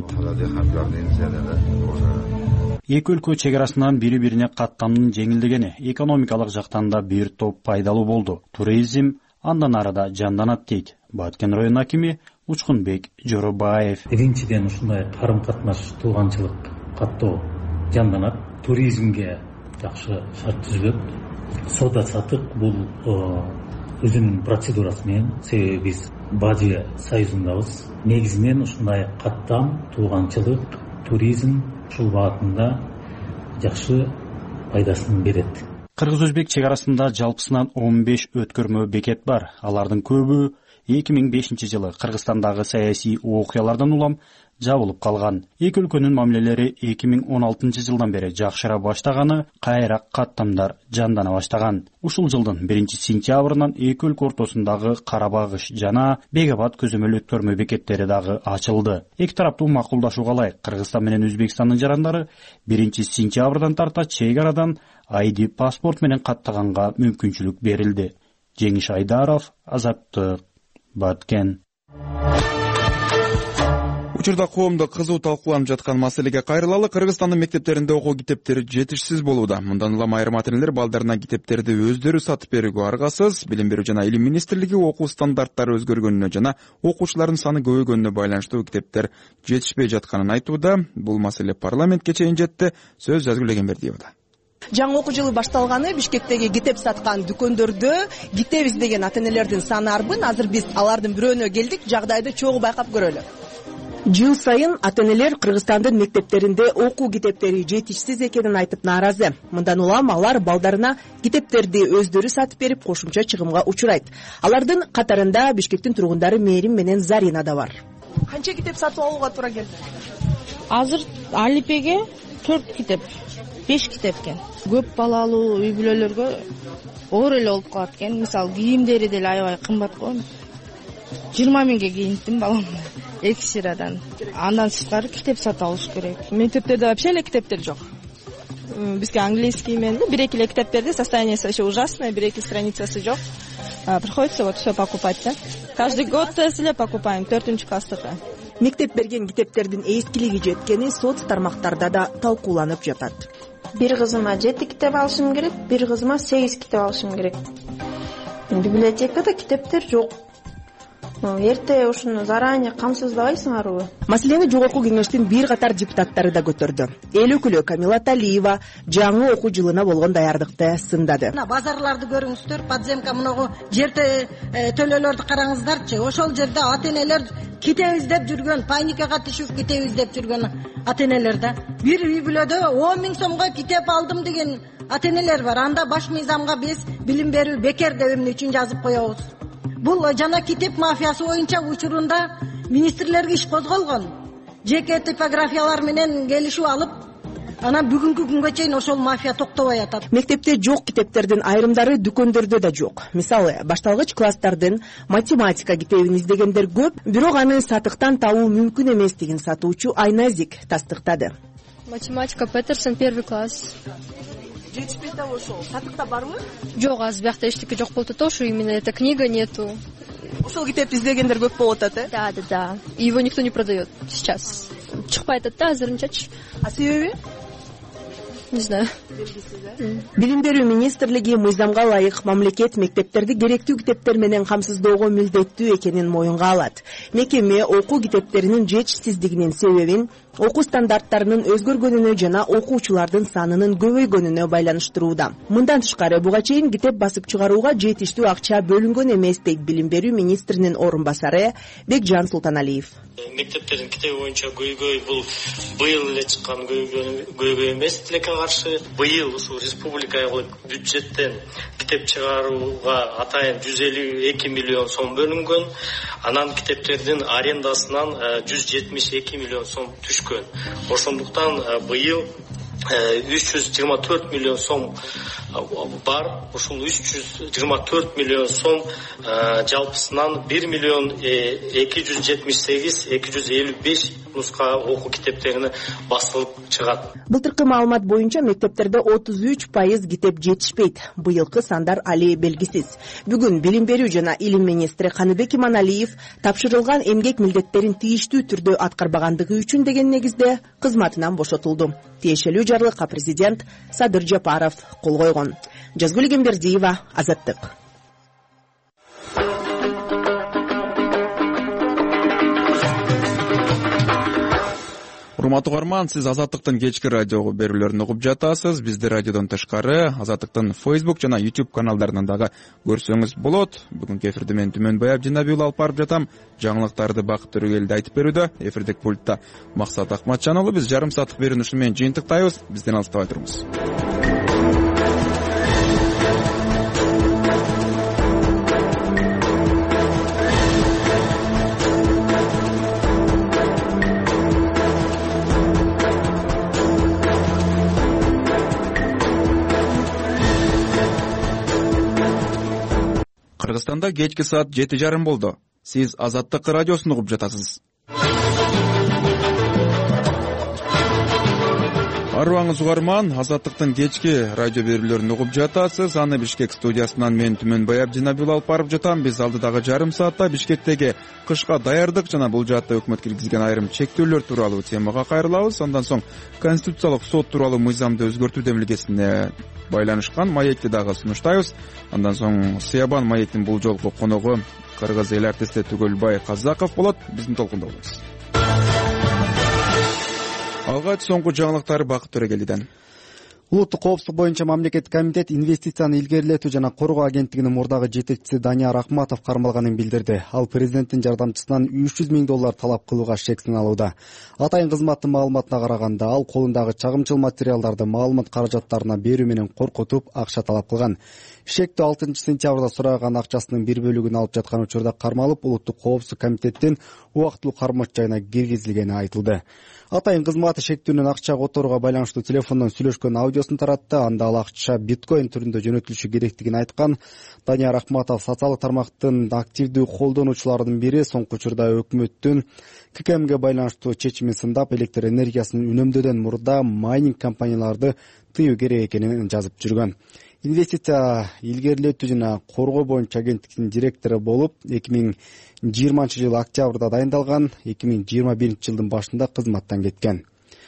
Speaker 16: Эки өлкө чек арасынан бири-бирине каттамдын жеңилдегени экономикалык жактан да бир топ пайдалуу болду. Туризм андан ары да жанданат дейт Баткен район акими Учкунбек Жоробаев.
Speaker 20: Биринчиден ушундай карым катнаш, тууганчылык каттоо жанданат. Туризмге жакшы шарт түзүлөт. Соода сатык бул өзүнүн процедурасы менен, себеби биз Бажы союзундабыз. Негизинен ушундай каттам, тууганчылык, туризм ушул багытында жакшы пайдасын берет.
Speaker 16: кыргыз өзбек чек арасында жалпысынан он беш өткөрмө бекет бар. Алардын көбү эки миң бешинчи жылы Кыргызстандагы саясий окуялардан улам жабылып калган. Эки өлкөнүн мамилелери эки миң он алтынчы жылдан бери жакшыра баштаганы, кайра каттамдар жандана баштаган. Ушул жылдын биринчи сентябрынан эки өлкө ортосундагы Карабагыш жана Бегабад көзөмөл өткөрмө бекеттери дагы ачылды. Эки тараптуу макулдашууга ылайык Кыргызстан менен Өзбекстандын жарандары биринчи сентябрдан тарта чек арадан ай ди паспорт менен каттаганга мүмкүнчүлүк берилди. Жеңиш Айдаров, Азаттык, Баткен.
Speaker 1: Учурда коомдо кызуу талкууланып жаткан маселеге кайрылалы. Кыргызстандын мектептеринде окуу китептери жетишсиз болууда. Мындан улам айрым ата-энелер балдарына китептерди өздөрү сатып берүүгө аргасыз. Билим берүү жана илим министрлиги окуу стандарттары өзгөргөнүнө жана окуучулардын саны көбөйгөнүнө байланыштуу китептер жетишпей жатканын айтууда. Бул маселе парламентке чейин жетти. Сөз Жазгүл Эгембердиева.
Speaker 21: Жаңы окуу жылы башталганы Бишкектеги китеп саткан дүкөндөрдө китебиз деген ата-энелердин саны арбын. Азыр биз алардын бирөөнө келдик, жагдайды чогуу байкап көрөлү. Жыл сайын ата-энелер Кыргызстандын мектептеринде окуу китептери жетишсиз экенин айтып нааразы. Мындан улам алар балдарына китептерди өздөрү сатып берип, кошумча чыгымга учурайт. Алардын катарында Бишкектин тургундары Мээрим менен Зарина да бар. Канча китеп сатып алууга туура келди?
Speaker 22: Азыр Алипеге төрт китеп, беш китеп экен. Көп балалуу үй бүлөлөргө оор эле болуп калат экен. Мисалы, кийимдери деле аябай кымбат го. жыйырма миңге кийинттим баламды. Эки сырадан. Андан сырткары китеп сатып алыш керек.
Speaker 23: Мектептерде вообще эле китептер жок. Бизге английский менен бир-эки эле китеп берди, состояниеси вообще ужасное, бир-эки страницасы жок. Приходится вот все покупать, да? Каждый год эле покупаем, төртүнчү класстыкы.
Speaker 21: Мектеп берген китептердин эскилиги жеткени соц тармактарда да талкууланып жатат.
Speaker 24: Бир кызыма жети китеп алышым керек, бир кызыма сегиз китеп алышым керек. Библиотекада китептер жок. Эрте ушуну заранее камсыздабайсыңарбы?
Speaker 21: Маселени жогорку кеңештин бир катар депутаттары да көтөрдү. Эл өкүлү Камила Талиева жаңы окуу жылына болгон даярдыкты сындады.
Speaker 25: Базарларды көрүңүздөр, подземка мынагу жерде төлөлөрдү караңыздарчы. Ошол жерде ата-энелер китеп издеп жүргөн, паникага түшүп китеп издеп жүргөн ата-энелер да. Бир үй бүлөдө он миң сомго китеп алдым деген ата-энелер бар. Анда баш мыйзамга биз билим берүү бекер деп эмне үчүн жазып коебуз? Бул жана китеп мафиясы боюнча учурунда министрлерге иш козголгон. Жеке типографиялар менен келишип алып, анан бүгүнкү күнгө чейин ошол мафия токтобой атат.
Speaker 21: Мектепте жок китептердин айрымдары дүкөндөрдө да жок. Мисалы, башталгыч класстардын математика китебин издегендер көп, бирок аны сатыктан табуу мүмкүн эмес деген сатуучу Айназик тастыктады.
Speaker 22: Математика Петерсон первый класс.
Speaker 21: Жетишпей да ошол. Сатыкта барбы?
Speaker 22: Жок, азыр биякта эчтеке жок болуп атат, ошо именно эта книга нету.
Speaker 21: Ошол китепти издегендер көп болуп атат, э?
Speaker 22: Да, да, да. Его никто не продает сейчас. Чыкпай атат да азырынчачы.
Speaker 21: А себеби?
Speaker 22: Не знаю.
Speaker 21: Билим берүү министрлиги мыйзамга ылайык мамлекет мектептерди керектүү китептер менен камсыздоого милдеттүү экенин моюнга алат. Мекеме окуу китептеринин жетишсиздигинин себебин окуу стандарттарынын өзгөргөнүнө жана окуучулардын санынын көбөйгөнүнө байланыштырууда. Мындан тышкары буга чейин китеп басып чыгарууга жетиштүү акча бөлүнгөн эмес дейт билим берүү министринин орун басары Бекжан Султаналиев.
Speaker 26: Мектептердин китеби боюнча көйгөй бул быйыл эле чыккан көйгөй эмес, тилекке каршы. Быйыл ушул республикалык бюджеттен китеп чыгарууга атайын жүз элүү эки миллион сом бөлүнгөн. Анан китептердин арендасынан жүз жетимиш эки миллион сом түшкөн. Ошондуктан быйыл үч жүз жыйырма төрт миллион сом бар. Ушул үч жүз жыйырма төрт миллион сом жалпысынан бир миллион эки жүз жетимиш сегиз эки жүз элүү беш нуска окуу китептерине басылып чыгат.
Speaker 21: Былтыркы маалымат боюнча мектептерде отуз үч пайыз китеп жетишпейт. Быйылкы сандар али белгисиз. Бүгүн билим берүү жана илим министри Каныбек Иманалиев тапшырылган эмгек милдеттерин тийиштүү түрдө аткарбагандыгы үчүн деген негизде кызматынан бошотулду. Тиешелүү жарлыкка президент Садыр Жапаров кол койгон. Жазгүл Эгембердиева, Азаттык.
Speaker 1: Урматтуу угарман, сиз Азаттыктын кечки радио берүүлөрүн угуп жатасыз. Бизди радиодон тышкары Азаттыктын Facebook жана YouTube каналдарынан дагы көрсөңүз болот. Бүгүнкү эфирди мен Түмөнбай Абдинабиул алып барып жатам. Жаңылыктарды Бакыт Төрөгелди айтып берүүдө. Эфирдик пультта Максат Акматжан уулу. Биз жарым сааттык берүүнү ушу менен жыйынтыктайбыз. Бизден алыстабай туруңуз. Кыргызстанда кечки саат жети жарым болду. Сиз Азаттык радиосун угуп жатасыз. Арыбаңыз угарман, Азаттыктын кечки радио берүүлөрүн угуп жатасыз. Аны Бишкек студиясынан мен Түмөнбай Абдинабил алып барып жатам. Биз алдыдагы жарым саатта Бишкектеги кышка даярдык жана бул жаатта өкмөт киргизген айрым чектөөлөр тууралуу темага кайрылабыз. Андан соң Конституциялык сот тууралуу мыйзамды өзгөртүү демилгесине байланышкан маекти дагы сунуштайбыз. Андан соң Сыябан маектин бул жолку коногу кыргыз эл артисти Түгөлбай Казаков болот. Биздин толкунда болобуз. Алгач соңку жаңылыктар Бакыт Төрөгелиден.
Speaker 6: Улуттук коопсуздук боюнча мамлекеттик комитет инвестицияны илгерилетүү жана коргоо агенттигинин мурдагы жетекчиси Данияр Акматов кармалганын билдирди. Ал президенттин жардамчысынан үч жүз миң доллар талап кылууга шек сыналууда. Атайын кызматтын маалыматына караганда, ал колундагы чагымчыл материалдарды маалымат каражаттарына берүү менен коркутуп акча талап кылган. Шектүү алтынчы сентябрда сураган акчасынын бир бөлүгүн алып жаткан учурда кармалып, улуттук коопсуздук комитеттин убактылуу кармоочу жайына киргизилгени айтылды. Атайын кызматы шектүүнүн акча которууга байланыштуу телефондон сүйлөшкөн аудиосун таратты. Анда ал акча биткоин түрүндө жөнөтүлүшү керектигин айткан. Данияр Акматов социалдык тармактын активдүү колдонуучуларынын бири соңку учурда өкмөттүн К К Мге байланыштуу чечимин сындап, электр энергиясын үнөмдөөдөн мурда майнинг компанияларды тыюу керек экенин жазып жүргөн. Инвестиция илгерилетүү жана коргоо боюнча агенттиктин директору болуп эки миң жыйырманчы жыл октябрда дайындалган, эки миң жыйырма биринчи жылдын башында кызматтан кеткен.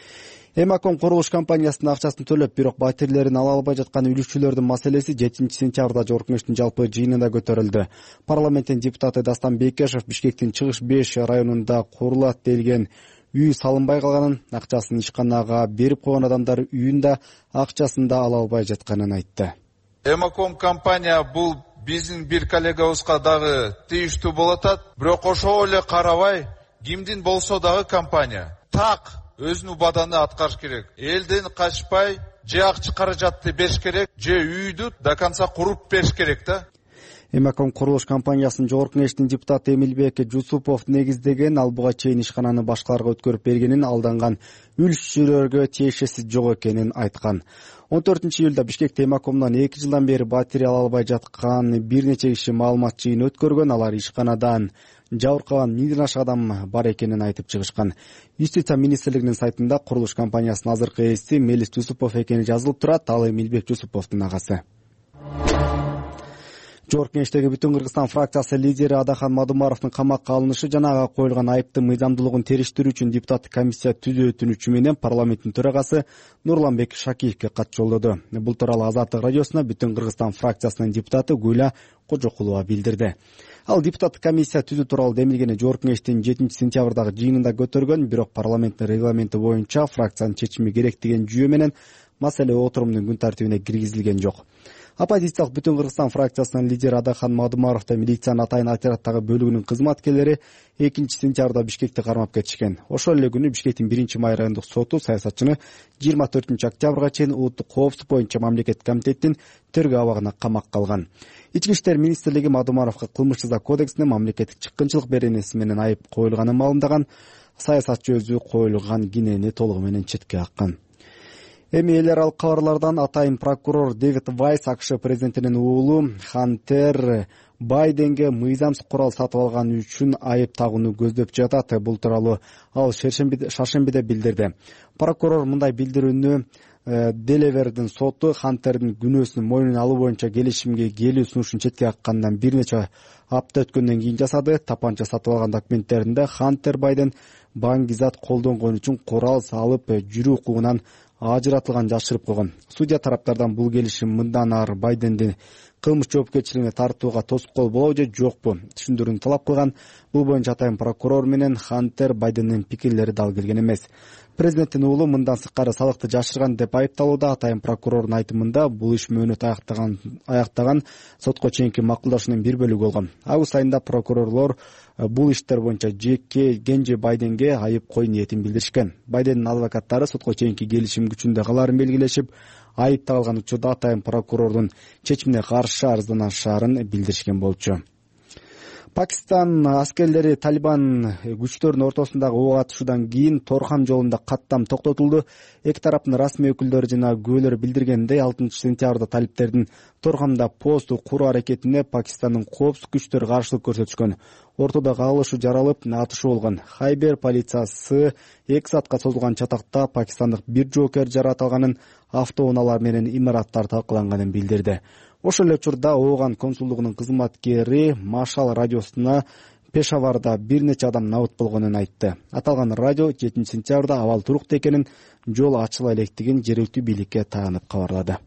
Speaker 6: Эмаком курулуш компаниясынын акчасын төлөп, бирок батирлерин ала албай жаткан үлүшчүлөрдүн маселеси жетинчи сентябрда Жогорку Кеңештин жалпы жыйынында көтөрүлдү. Парламенттин депутаты Дастан Бекешев Бишкектин Чыгыш беш районунда курулат делген үй салынбай калганын, акчасын ишканага берип койгон адамдар үйүн да акчасын да ала албай жатканын айтты.
Speaker 2: Эмаком компания бул биздин бир коллегабызга дагы тийиштүү болот атат, бирок ошого эле карабай, кимдин болсо дагы компания так өзүнүн убаданы аткарыш керек. Элден качпай, же акча каражатты бериш керек, же үйдү до конца куруп бериш керек да.
Speaker 6: Эмаком курулуш компаниясынын Жогорку Кеңештин депутаты Эмилбек Жусупов негиздеген, ал буга чейин ишкананы башкаларга өткөрүп бергенин, алданган үлүшчүлөргө тиешеси жок экенин айткан. он төртүнчү июлда Бишкекте Эмакомдон эки жылдан бери батир ала албай жаткан бир нече киши маалымат жыйын өткөргөн. Алар ишканадан жабыркаган миңден ашык адам бар экенин айтып чыгышкан. Юстиция министрлигинин сайтында курулуш компаниясынын азыркы ээси Мелис Жусупов экени жазылып турат. Ал Эмилбек Жусуповдун агасы. Жогорку Кеңештеги Бүтүн Кыргызстан фракциясы лидери Адахан Мадумаровдун камакка алынышы жана ага коюлган айыптын мыйзамдуулугун териштирүү үчүн депутаттык комиссия түзүү өтүнүчү менен парламенттин төрагасы Нурланбек Шакиевке кат жолдоду. Бул тууралуу Азаттык радиосуна Бүтүн Кыргызстан фракциясынын депутаты Гүлә Кожокулова билдирди. Ал депутаттык комиссия түзүү тууралуу демилгени Жогорку Кеңештин жетинчи сентябрдагы жыйынында көтөргөн, бирок парламенттин регламенти боюнча фракциянын чечими керек деген жүйө менен маселе отурумдун күн тартибине киргизилген жок. Оппозициялык Бүтүн Кыргызстан фракциясынын лидери Адахан Мадумаровду милициянын атайын отряддагы бөлүгүнүн кызматкерлери экинчи сентябрда Бишкекти кармап кетишкен. Ошол эле күнү Бишкектин биринчи май райондук соту саясатчыны жыйырма төртүнчү октябрга чейин улуттук коопсуздук боюнча мамлекеттик комитеттин тергөө абагына камакка алган. Ички иштер министрлиги Мадумаровго кылмыш жаза кодексине мамлекеттик чыккынчылык беренеси менен айып коюлганын маалымдаган. Саясатчы өзү коюлган кинени толугу менен четке каккан. Эми эл аралык кабарлардан атайын прокурор Дэвид Вайс АКШ президентинин уулу Хантер Байденге мыйзамсыз курал сатып алган үчүн айып тагууну көздөп жатат. Бул тууралуу ал Шаршембиде билдирди. Прокурор мындай билдирүүнү Делевердин соту Хантердин күнөөсүн мойнуна алуу боюнча келишимге келүү сунушун четке каккандан бир нече апта өткөндөн кийин жасады. Тапанча сатып алган документтеринде Хантер Байден баңгизат колдонгон үчүн курал салып жүрүү укугунан ажыратылган жашырып койгон. Судья тараптардан бул келишим мындан ары Байденди кылмыш жоопкерчилигине тартууга тоскоол болобу же жокпу түшүндүрүүнү талап кылган. Бул боюнча атайын прокурор менен Хантер Байдендин пикирлери дал келген эмес. Президенттин уулу мындан сырткары салыкты жашырган деп айыпталууда. Атайын прокурордун айтымында бул иш мөөнөт аяктаган аяктаган сотко чейинки макулдашуунун бир бөлүгү болгон. Август айында прокурорлор бул иштер боюнча жеке Кенже Байденге айып кой ниетин билдиришкен. Байдендин адвокаттары сотко чейинки келишим күчүндө каларын белгилешип, айып тагылган учурда атайын прокурордун чечимине каршы арызданышаарын билдиришкен болчу. Пакистан аскерлери Талибан күчтөрүнүн ортосундагы ок атышуудан кийин Торхан жолунда каттам токтотулду. Эки тараптын расмий өкүлдөрү жана күбөлөр билдиргендей, алтынчы сентябрда талиптердин Торхамда посту куруу аракетине Пакистандын коопсуздук күчтөрү каршылык көрсөтүшкөн. Ортодо кагылышуу жаралып, атышуу болгон. Хайбер полициясы эки саатка созулган чатакта пакистандык бир жоокер жаратылганын, автоунаалар менен имараттар талкаланганын билдирди. Ошол эле учурда Ооган консулдугунун кызматкери Машал радиосуна Пешаварда бир нече адам набыт болгонун айтты. Аталган радио жетинчи сентябрда абал туруктуу экенин, жол ачыла электигин жергиликтүү бийликке таянып кабарлады.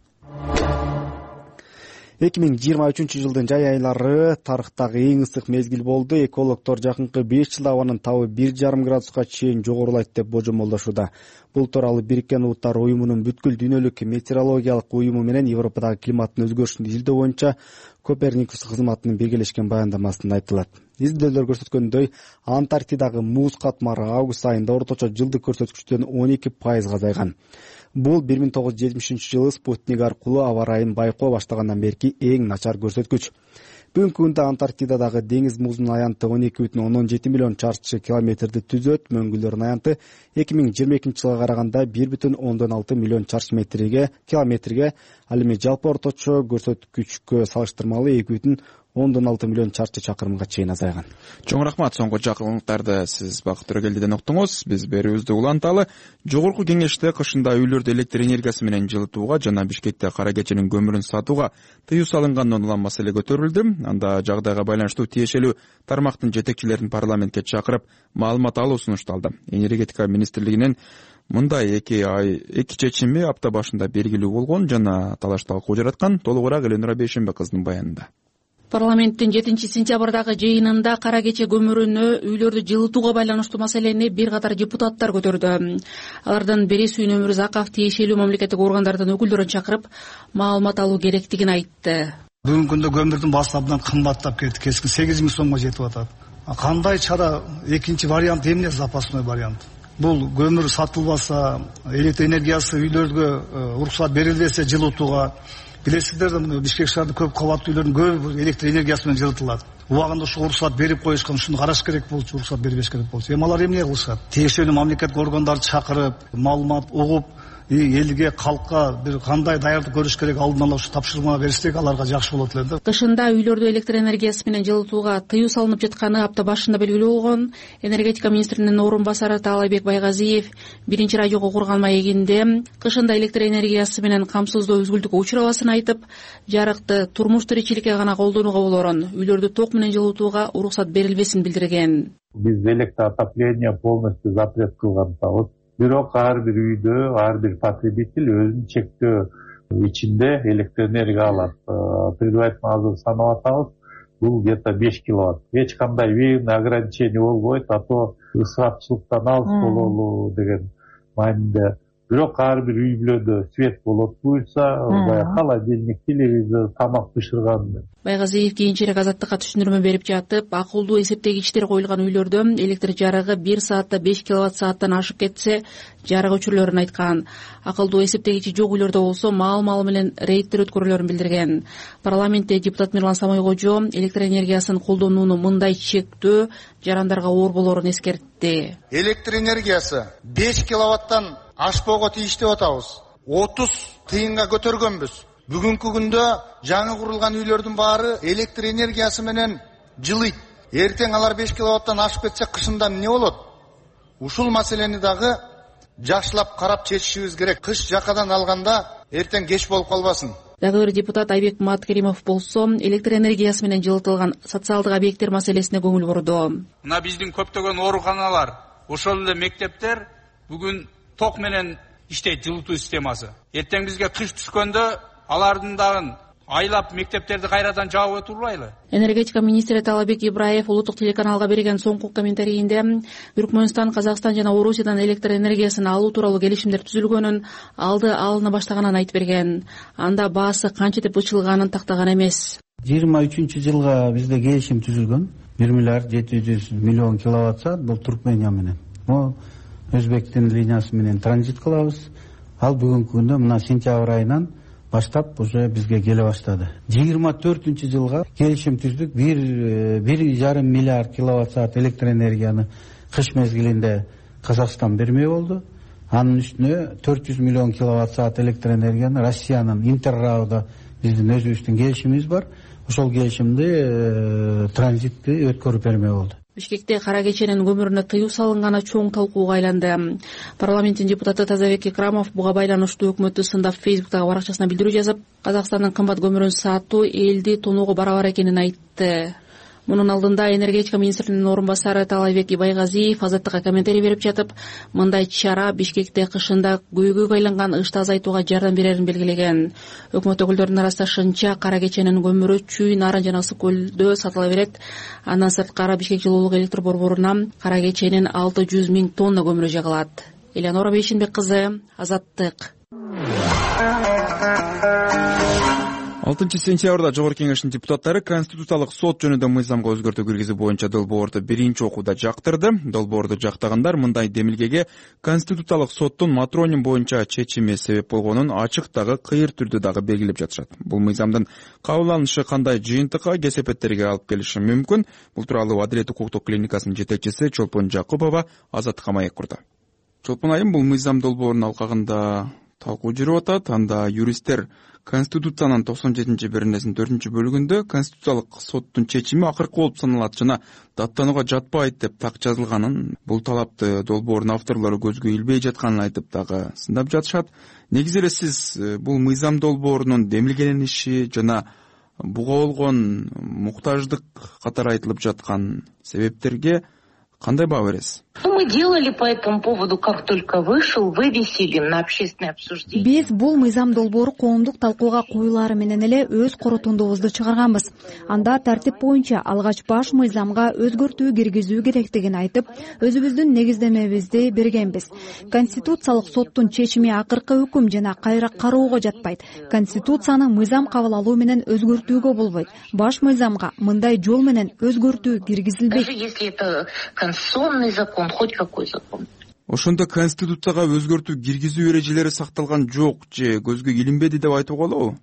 Speaker 6: эки миң жыйырма үчүнчү жылдын жай айлары тарыхтагы эң ысык мезгил болду. Экологдор жакынкы беш жылда абанын табы бир жарым градуска чейин жогорулайт деп божомолдошууда. Бул тууралуу Бириккен Улуттар уюмунун бүткүл дүйнөлүк метеорологиялык уюму менен Европадагы климаттын өзгөрүшүн изилдөө боюнча Коперникус кызматынын биргелешкен баяндамасында айтылат. Изилдөөлөр көрсөткөндөй, Антарктидагы муз катмары август айында орточо жылдык көрсөткүчтөн он эки пайызга азайган. Бул бир миң тогуз жүз жетимишинчи жылы спутник аркылуу аба ырайын байкоо баштагандан берки эң начар көрсөткүч. Бүгүнкү күндө Антарктидадагы деңиз музунун аянты он эки бүтүн ондон жети миллион чарчы километрди түзөт. Мөңгүлдөрдүн аянты эки миң жыйырма экинчи жылга караганда бир бүтүн ондон алты миллион чарчы метрге километрге, ал эми жалпы орточо көрсөткүчкө салыштырмалуу эки бүтүн ондон алты миллион чарчы чакырымга чейин азайган.
Speaker 1: Чоң рахмат. Соңку жакынлыктарды сиз Бакыт Төрөгелдиден уктуңуз. Биз берүүбүздү уланталы. Жогорку кеңеште кышында үйлөрдү электр энергиясы менен жылытууга жана Бишкекте кара кеченин көмүрүн сатууга тыюу салынганынан улам маселе көтөрүлдү. Анда жагдайга байланыштуу тиешелүү тармактын жетекчилерин парламентке чакырып маалымат алуу сунушталды. Энергетика министрлигинин мындай эки ай эки чечими апта башында белгилүү болгон жана талаш талкуу жараткан. Толугураак Эленура Бейшембек кыздын баянында.
Speaker 3: Парламенттин жетинчи сентябрдагы жыйынында кара кече көмүрүнө үйлөрдү жылытууга байланыштуу маселени бир катар депутаттар көтөрдү. Алардын Бересүйүн Өмүрзаков тиешелүү мамлекеттик органдардын өкүлдөрүн чакырып маалымат алуу керектигин айтты.
Speaker 7: Бүгүнкү күндө көмүрдүн баасы абдан кымбаттап кетти, кескен сегиз миң сомго жетип атат. Кандай чара? Экинчи вариант эмне? Запасной вариант. Бул көмүр сатылбаса, электр энергиясы үйлөргө уруксат берилбесе жылытууга, билесиздер да Бишкек шаарында көп кабаттуу үйлөрдүн көбү электр энергиясы менен жылытылат. Убагында ушу уруксат берип коюшкан, ушуну караш керек болчу, уруксат бербеш керек болчу. Эми алар эмне кылышат? Тиешелүү мамлекеттик органдарды чакырып, маалымат угуп, элге, калкка бир кандай даярдык көрүш керек, алдын ала ушу тапшырма берсек, аларга жакшы болот эле да.
Speaker 3: Кышында үйлөрдү электр энергиясы менен жылытууга тыюу салынып жатканы апта башында белгилүү болгон. Энергетика министринин орун басары Таалайбек Байгазиев биринчи радиого курган маегинде кышында электр энергиясы менен камсыздоо үзгүлтүккө учурабасын айтып, жарыкты турмуш тиричиликке гана колдонууга болорун, үйлөрдү ток менен жылытууга уруксат берилбесин билдирген.
Speaker 8: Биз электроотопление полностью запрет кылган атабыз. Бирок ар бир үйдө, ар бир потребитель өзүнүн чектөө ичинде электр энергия алат. Предварительно азыр санап атабыз. Бул где-то беш киловатт. Эч кандай временный ограничение болбойт, а то ысырапчылыктан алыс бололу деген маанинде. Бирок ар бир үй бүлөдө свет болот буюрса, холодильник, телевизор, тамак бышырган.
Speaker 3: Байгазиев кийинчерээк Азаттыкка түшүндүрмө берип жатып, акылдуу эсептегичтер коюлган үйлөрдө электр жарыгы бир саатта беш киловатт сааттан ашып кетсе, жарык өчүрүлөрүн айткан. Акылдуу эсептегичи жок үйлөрдө болсо маал-маал менен рейдтер өткөрүлөрүн билдирген. Парламентте депутат Мирлан Самойкожо электр энергиясын колдонууну мындай чектөө жарандарга оор болорун эскертти.
Speaker 9: Электр энергиясы беш киловаттан ашпоого тийиш деп атабыз. отуз тыйынга көтөргөнбүз. Бүгүнкү күндө жаңы курулган үйлөрдүн баары электр энергиясы менен жылыйт. Эртең алар беш киловаттан ашып кетсе, кышында эмне болот? Ушул маселени дагы жакшылап карап чечишибиз керек. Кыш жакадан алганда эртең кеч болуп калбасын.
Speaker 3: Дагы бир депутат Айбек Маткеримов болсо, электр энергиясы менен жылытылган социалдык объекттер маселесине көңүл бурду.
Speaker 10: Мына биздин көптөгөн ооруканалар, ошол эле мектептер бүгүн ток менен иштейт, жылытуу системасы. Эртең бизге кыш түшкөндө алардын дагы айлап мектептерди кайрадан жаап отурбайлы.
Speaker 3: Энергетика министри Таалайбек Ибраев улуттук телеканалга берген соңку комментарийинде Түркмөнстан, Казакстан жана Орусиядан электр энергиясын алуу тууралуу келишимдер түзүлгөнүн, алды алына баштаганын айтып берген. Анда баасы канча ычылганын тактаган эмес.
Speaker 11: жыйырма үчүнчү жылга бизде келишим түзүлгөн. бир миллиард жети жүз миллион киловатт саат бул Туркмения менен. Бул Өзбектин линиясы менен транзит кылабыз. Ал бүгүнкү күндө мына сентябрь айынан баштап уже бизге келе баштады. жыйырма төртүнчү жылга келишим түздүк. бир бир жарым миллиард киловатт саат электр энергияны кыш мезгилинде Казакстан бермей болду. Анын үстүнө төрт жүз миллион киловатт саат электр энергияны Россиянын Интеррауда биздин өзүбүздүн келишимибиз бар. Ошол келишимди транзитти өткөрүп бермей болду.
Speaker 3: Бишкекте кара кеченин көмүрүнө тыюу салынганы чоң талкууга айланды. Парламенттин депутаты Тазабек Икрамов буга байланыштуу өкмөттү сындап Фейсбуктагы баракчасына билдирүү жазып, Казакстандын кымбат көмүрүн сатуу элди тоноого барабар экенин айтты. Мунун алдында энергетика министринин орун басары Таалайбек Ибайгазиев Азаттыкка комментарий берип жатып, мындай чара Бишкекте кышында көйгөйгө айланган ышты азайтууга жардам берерин белгилеген. Өкмөт өкүлдөрүнүн арасында шынча кара кеченин көмүрү Чүй, Нарын жана Ысык көлдө сатыла берет. Андан сырткары Бишкек жылуулук электр борборунан кара кеченин алты жүз миң тонна көмүрү жагылат. Элеонора Бейшенбек кызы, Азаттык.
Speaker 1: алтынчы сентябрда Жогорку Кеңештин депутаттары Конституциялык сот жөнүндө мыйзамга өзгөртүү киргизүү боюнча долбоорду биринчи окууда жактырды. Долбоорду жактагандар мындай демилгеге Конституциялык соттун Матронин боюнча чечими себеп болгонун ачык дагы кыйыр түрдө дагы белгилеп жатышат. Бул мыйзамдын кабыл алынышы кандай жыйынтыкка, кесепеттерге алып келиши мүмкүн? Бул тууралуу Адилет укуктук клиникасынын жетекчиси Чолпон Жакупова Азаттыкка маек курду. Чолпон айым, бул мыйзам долбоорунун алкагында талкуу жүрүп атат. Анда юристтер Конституциянын токсон жетинчи беренесинин төртүнчү бөлүгүндө Конституциялык соттун чечими акыркы болуп саналат жана даттанууга жатпайт деп так жазылганын, бул талапты долбоордун авторлору көзгө илбей жатканын айтып дагы сындап жатышат. Негизи эле сиз бул мыйзам долбоорунун демилгелениши жана буга болгон муктаждык катары айтылып жаткан себептерге кандай баа бересиз?
Speaker 4: Мы делали по этому поводу, как только вышел, вывесили на общественное обсуждение.
Speaker 5: Биз бул мыйзам долбоору коомдук талкууга коюлаары менен эле өз корутундубузду чыгарганбыз. Анда тартип боюнча алгач баш мыйзамга өзгөртүү киргизүү керектигин айтып, өзүбүздүн негиздемебизди бергенбиз. Конституциялык соттун чечими акыркы өкүм жана кайра кароого жатпайт. Конституцияны мыйзам кабыл алуу менен өзгөртүүгө болбойт. Баш мыйзамга мындай жол менен өзгөртүү киргизилбейт.
Speaker 4: Даже если это конституционный закон, хоть какой закон.
Speaker 1: Ошондо Конституцияга өзгөртүү киргизүү эрежелери сакталган жок же көзгө илинбеди деп айтууга болобу?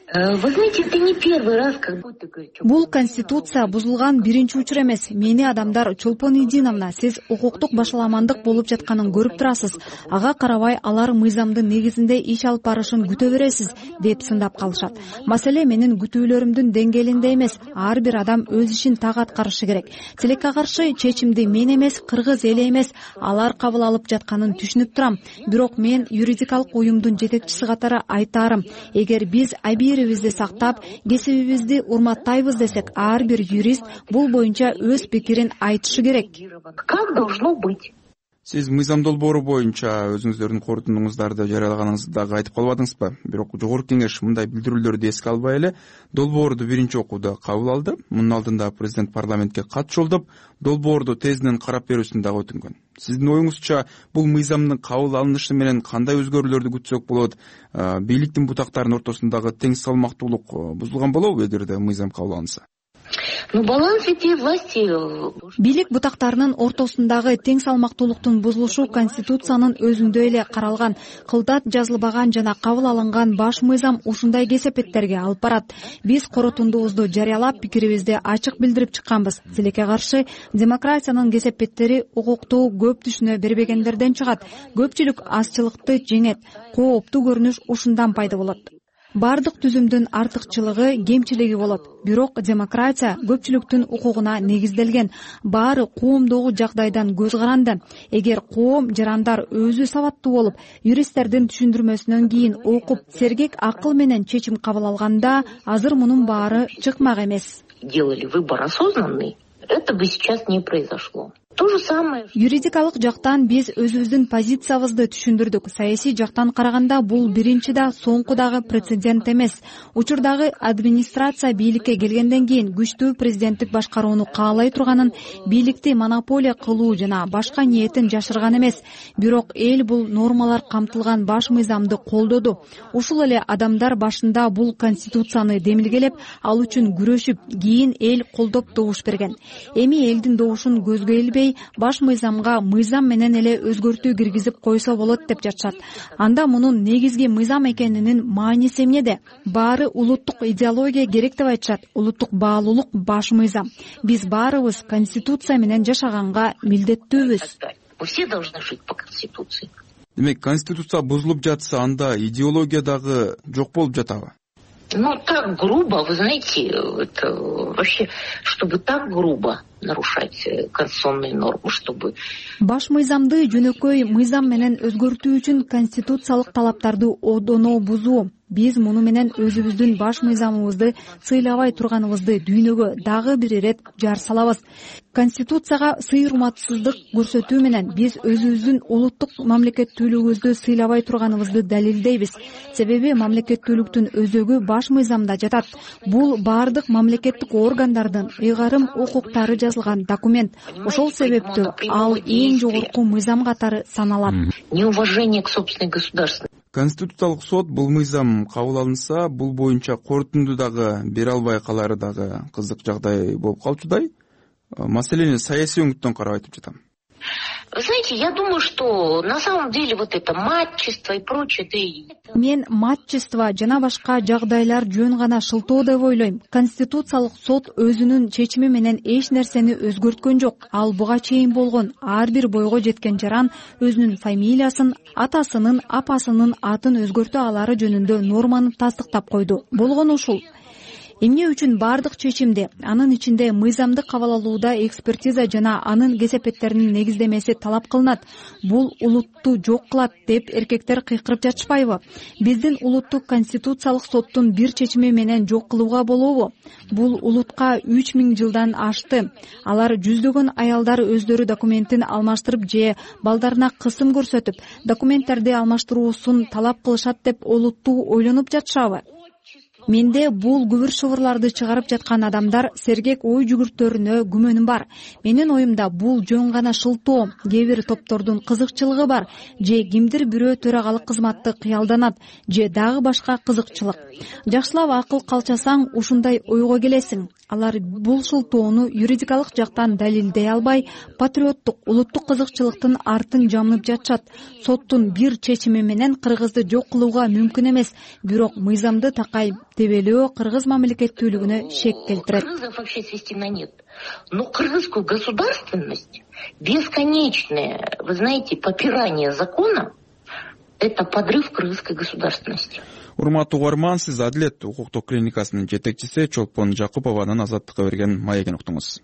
Speaker 4: Вы знаете, это не первый раз, как будто говорите.
Speaker 5: Бул конституция бузулган биринчи учур эмес. Мени адамдар Чолпон Идиновна, сиз укуктук башаламандык болуп жатканын көрүп турасыз. Ага карабай алар мыйзамдын негизинде иш алып барышын күтө бересиз деп сындап калышат. Маселе менин күтүүлөрүмдүн деңгээлинде эмес. Ар бир адам өз ишин так аткарышы керек. Тилекке каршы чечимди мен эмес, кыргыз эли эмес, алар кабыл алып жатканын түшүнүп турам. Бирок мен юридикалык уюмдун жетекчиси катары айтарым. Эгер биз абийирибизди сактап, кесибибизди урматтайбыз десек, ар бир юрист бул боюнча өз пикирин айтышы керек.
Speaker 4: Как должно быть?
Speaker 1: Сиз мыйзам долбоору боюнча өзүңүздөрдүн корутундуңуздарды жарыялаганыңызды дагы айтып калбадыңызбы? Бирок Жогорку Кеңеш мындай билдирүүлөрдү эске албай эле долбоорду биринчи окууда кабыл алды. Мунун алдында президент парламентке кат жолдоп, долбоорду тезинен карап берүүсүн дагы өтүнгөн. Сиздин оюңузча бул мыйзамдын кабыл алынышы менен кандай өзгөрүүлөрдү күтсөк болот? Бийликтин бутактарынын ортосундагы тең салмактуулук бузулган болобу эгерде мыйзам кабыл алынса?
Speaker 4: Ну, баланс эти власти.
Speaker 5: Бийлик бутактарынын ортосундагы тең салмактуулуктун бузулушу Конституциянын өзүндө эле каралган. Кылдат жазылбаган жана кабыл алынган баш мыйзам ушундай кесепеттерге алып барат. Биз корутундубузду жарыялап, пикирибизди ачык билдирип чыкканбыз. Тилекке каршы демократиянын кесепеттери укукту көп түшүнө бербегендерден чыгат. Көпчүлүк азчылыкты жеңет. Кооптуу көрүнүш ушундан пайда болот. Бардык түзүмдүн артыкчылыгы, кемчилиги болот. Бирок демократия көпчүлүктүн укугуна негизделген. Баары коомдогу жагдайдан көз каранды. Эгер коом жарандар өзү сабаттуу болуп, юристтердин түшүндүрмөсүнөн кийин окуп, сергек акыл менен чечим кабыл алганда, азыр мунун баары чыкмак эмес.
Speaker 4: Делали выбор осознанный, это бы сейчас не произошло. То же самое.
Speaker 5: Юридикалык жактан биз өзүбүздүн позициябызды түшүндүрдүк. Саясий жактан караганда бул биринчи да соңку дагы прецедент эмес. Учурдагы администрация бийликке келгенден кийин күчтүү президенттик башкарууну каалай турганын, бийликти монополия кылуу жана башка ниетин жашырган эмес. Бирок эл бул нормалар камтылган баш мыйзамды колдоду. Ушул эле адамдар башында бул конституцияны демилгелеп, ал үчүн күрөшүп, кийин эл колдоп добуш берген. Эми элдин добушун көзгө илбей бермей баш мыйзамга мыйзам менен эле өзгөртүү киргизип койсо болот деп жатышат. Анда мунун негизги мыйзам экенинин мааниси эмнеде? Баары улуттук идеология керек деп айтышат. Улуттук баалуулук баш мыйзам. Биз баарыбыз конституция менен жашаганга милдеттүүбүз.
Speaker 4: Все должны жить по конституции.
Speaker 1: Демек, конституция бузулуп жатса, анда идеология дагы жок болуп жатабы?
Speaker 4: Ну, так грубо, вы знаете, это вообще, чтобы так грубо нарушать конституционные нормы, чтобы...
Speaker 5: Баш мыйзамды жөнөкөй мыйзам менен өзгөртүү үчүн конституциялык талаптарды одоно бузуу. Биз муну менен өзүбүздүн баш мыйзамыбызды сыйлабай турганыбызды дүйнөгө дагы бир ирет жар салабыз. Конституцияга сый урматсыздык көрсөтүү менен биз өзүбүздүн улуттук мамлекеттүүлүгүбүздү сыйлабай турганыбызды далилдейбиз. Себеби мамлекеттүүлүктүн өзөгү баш мыйзамда жатат. Бул баардык мамлекеттик органдардын ыйгарым укуктары жазылган документ. Ошол себептүү ал эң жогорку мыйзам катары саналат.
Speaker 4: Неуважение к собственной государственности.
Speaker 1: Конституциялык сот бул мыйзам кабыл алынса, бул боюнча корутунду дагы бере албай калары дагы кызык жагдай болуп калчудай. Маселени саясий өңүттөн карап айтып жатам.
Speaker 4: Вы знаете, я думаю, что на самом деле вот это матчество и прочее, да и...
Speaker 5: Мен матчество жана башка жагдайлар жөн гана шылтоо деп ойлойм. Конституциялык сот өзүнүн чечими менен эч нерсени өзгөрткөн жок. Ал буга чейин болгон ар бир бойго жеткен жаран өзүнүн фамилиясын, атасынын, апасынын атын өзгөртө алары жөнүндө норманы тастыктап койду. Болгон ушул. Эмне үчүн бардык чечимде, анын ичинде мыйзамды кабыл алууда экспертиза жана анын кесепеттеринин негиздемеси талап кылынат. Бул улутту жок кылат деп эркектер кыйкырып жатышпайбы? Биздин улуттук конституциялык соттун бир чечими менен жок кылууга болобу? Бул улутка үч миң жылдан ашты. Алар жүздөгөн аялдар өздөрү документин алмаштырып же балдарына кысым көрсөтүп, документтерди алмаштыруусун талап кылышат деп олуттуу ойлонуп жатышабы? Менде бул күбүр шыбырларды чыгарып жаткан адамдар сергек ой жүгүртөрүнө күмөнүм бар. Менин оюмда бул жөн гана шылтоо, кээ бир топтордун кызыкчылыгы бар, же кимдир бирөө төрагалык кызматты кыялданат, же дагы башка кызыкчылык. Жакшылап акыл калчасаң ушундай ойго келесиң. Алар бул шылтоону юридикалык жактан далилдей албай, патриоттук, улуттук кызыкчылыктын артын жамнып жатышат. Соттун бир чечими менен кыргызды жок кылууга мүмкүн эмес, бирок мыйзамды такай тебелөө кыргыз мамлекеттүүлүгүнө шек келтирет.
Speaker 4: Кыргызов вообще свести на нет. Но кыргызскую государственность, бесконечное, вы знаете, попирание закона, это подрыв кыргызской государственности.
Speaker 1: Урматтуу угарман, сиз Адилет укуктук клиникасынын жетекчиси Чолпон Жакупованын Азаттыкка берген маегин уктуңуз.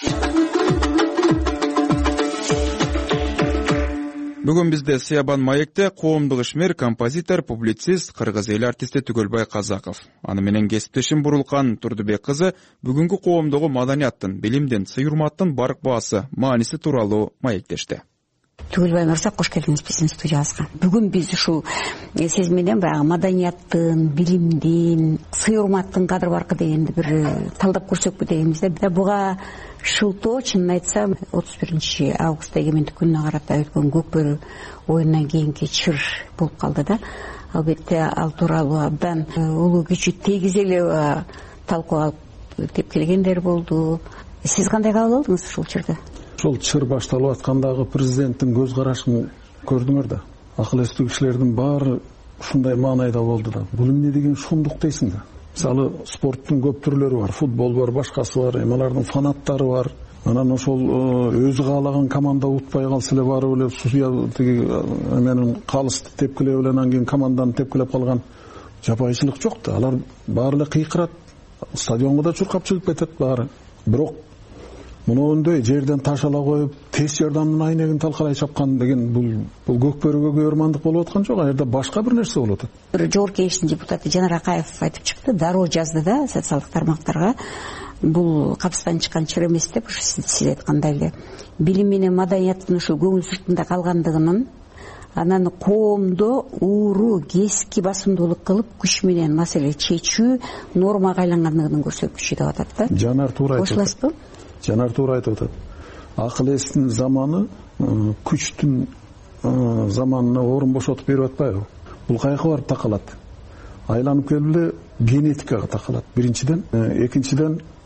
Speaker 1: Бүгүн бизде Сыябан маекте коомдук ишмер, композитор, публицист, кыргыз эл артисти Түгөлбай Казаков. Аны менен кесиптешим Бурулкан Турдубек кызы бүгүнкү коомдогу маданияттын, билимдин, сый-урматтын барк баасы, мааниси тууралуу маектешти.
Speaker 12: Түгөлбай мырза, кош келдиңиз биздин студиябызга. Бүгүн биз ушул сиз менен баягы маданияттын, билимдин, сый-урматтын кадыр баркы дегенди бир талдап көрсөкпү дегенбиз да. Буга шылтоо, чынын айтсам, отуз биринчи августта эгемендик күнүнө карата өткөн Көкбөрү оюнунан кийинки чыр болуп калды да. Албетте ал тууралуу абдан улуу күчү тегиз эле талкуу алып деп келгендер болду. Сиз кандай кабыл алдыңыз ушул чырды?
Speaker 13: Ошол чыр башталып аткандагы президенттин көз карашын көрдүңөр да. Акыл эстүү кишилердин баары ушундай маанайда болду да. Бул эмне деген шундук дейсиң да. Мисалы, спорттун көп түрлөрү бар, футбол бар, башкасы бар, эми алардын фанаттары бар. Анан ошол өзү каалаган команда утпай калса эле барып эле судья тиги менин калысты тепкилеп эле анан кийин команданы тепкилеп калган жапайчылык жок да. Алар баары эле кыйкырат. Стадионго да чуркап чыгып кетет баары. Бирок мындай жерден таш ала коюп, тез жардамдын айнегин талкалай чапкан деген бул бул Көкбөрүгө көөрмандык болуп аткан жок, а жерде башка бир нерсе болуп атат.
Speaker 12: Бир жогорку кеңештин депутаты Жанар Акаев айтып чыкты, дароо жазды да социалдык тармактарга. Бул капыстан чыккан чыр эмес деп, ушу сиз айткандай эле билим менен маданияттын ушул көңүл сыртында калгандыгынын, анан коомдо ууру, кески басымдуулук кылып күч менен маселе чечүү нормага айлангандыгынын көрсөткүчү деп атат да.
Speaker 13: Жанар туура айтып атат.
Speaker 12: Кошуласызбы?
Speaker 13: Жанар туура айтып атат. Акыл эстин заманы күчтүн заманына орун бошотуп берип атпайбы? Бул каяка барып такалат? Айланып келип эле генетикага такалат. Биринчиден, экинчиден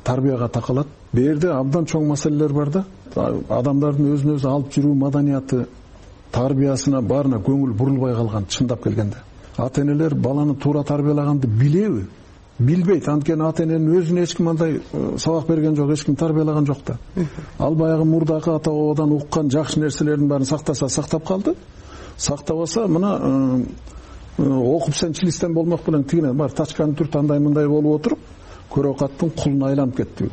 Speaker 13: тарбияга такалат. Бул жерде абдан чоң маселелер бар да. Адамдардын өзүн өзү алып жүрүү маданияты, тарбиясына баарына көңүл бурулбай калган чындап келгенде. Ата энелер баланы туура тарбиялаганды билеби? Билбейт. Анткени ата эненин өзүнө эч ким андай сабак берген жок, эч ким тарбиялаган жок да. Ал баягы мурдакы ата бабадан уккан жакшы нерселердин баарын сактаса сактап калды. Сактабаса мына окуп сен чилистен болмок менен тигине бар тачканы түрт андай мындай болуп отуруп көрөкаттын кулуна айланып кетти.